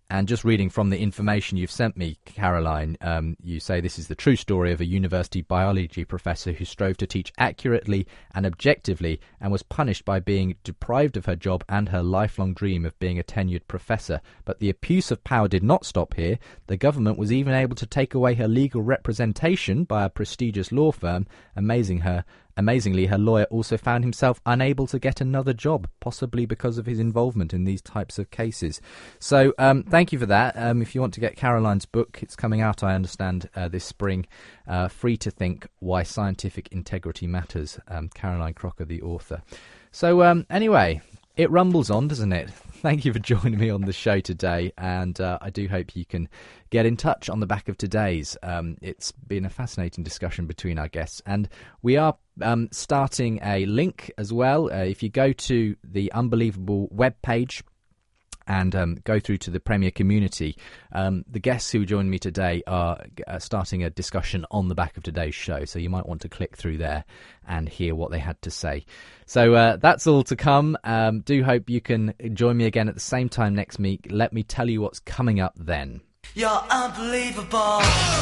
And just reading from the information you've sent me, Caroline, you say this is the true story of a university biology professor who strove to teach accurately and objectively and was punished by being deprived of her job and her lifelong dream of being a tenured professor. But the abuse of power did not stop here. The government was even able to take away her legal representation by a prestigious law firm. Amazingly, her lawyer also found himself unable to get another job, possibly because of his involvement in these types of cases. So thank you for that. If you want to get Caroline's book, it's coming out, I understand, this spring, Free to Think, Why Scientific Integrity Matters, Caroline Crocker, the author. So anyway, it rumbles on, doesn't it? Thank you for joining me on the show today, and I do hope you can get in touch on the back of today's. It's been a fascinating discussion between our guests, and we are starting a link as well. If you go to the Unbelievable webpage and go through to the Premier community, the guests who joined me today are starting a discussion on the back of today's show, so you might want to click through there and hear what they had to say. So that's all to come. Do hope you can join me again at the same time next week. Let me tell you what's coming up then. You're unbelievable.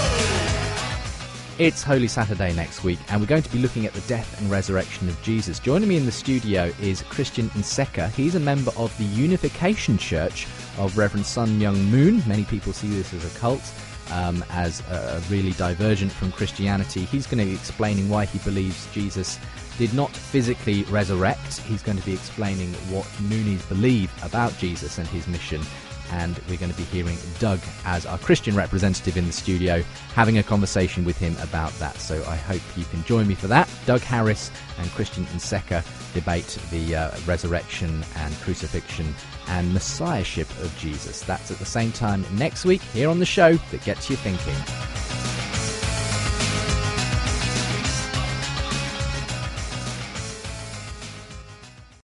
It's Holy Saturday next week, and we're going to be looking at the death and resurrection of Jesus. Joining me in the studio is Christian Nseka. He's a member of the Unification Church of Reverend Sun Myung Moon. Many people see this as a cult, as really divergent from Christianity. He's going to be explaining why he believes Jesus did not physically resurrect. He's going to be explaining what Moonies believe about Jesus and his mission. And we're going to be hearing Doug, as our Christian representative in the studio, having a conversation with him about that. So I hope you can join me for that. Doug Harris and Christian Nseka debate the resurrection and crucifixion and messiahship of Jesus. That's at the same time next week here on the show that gets you thinking.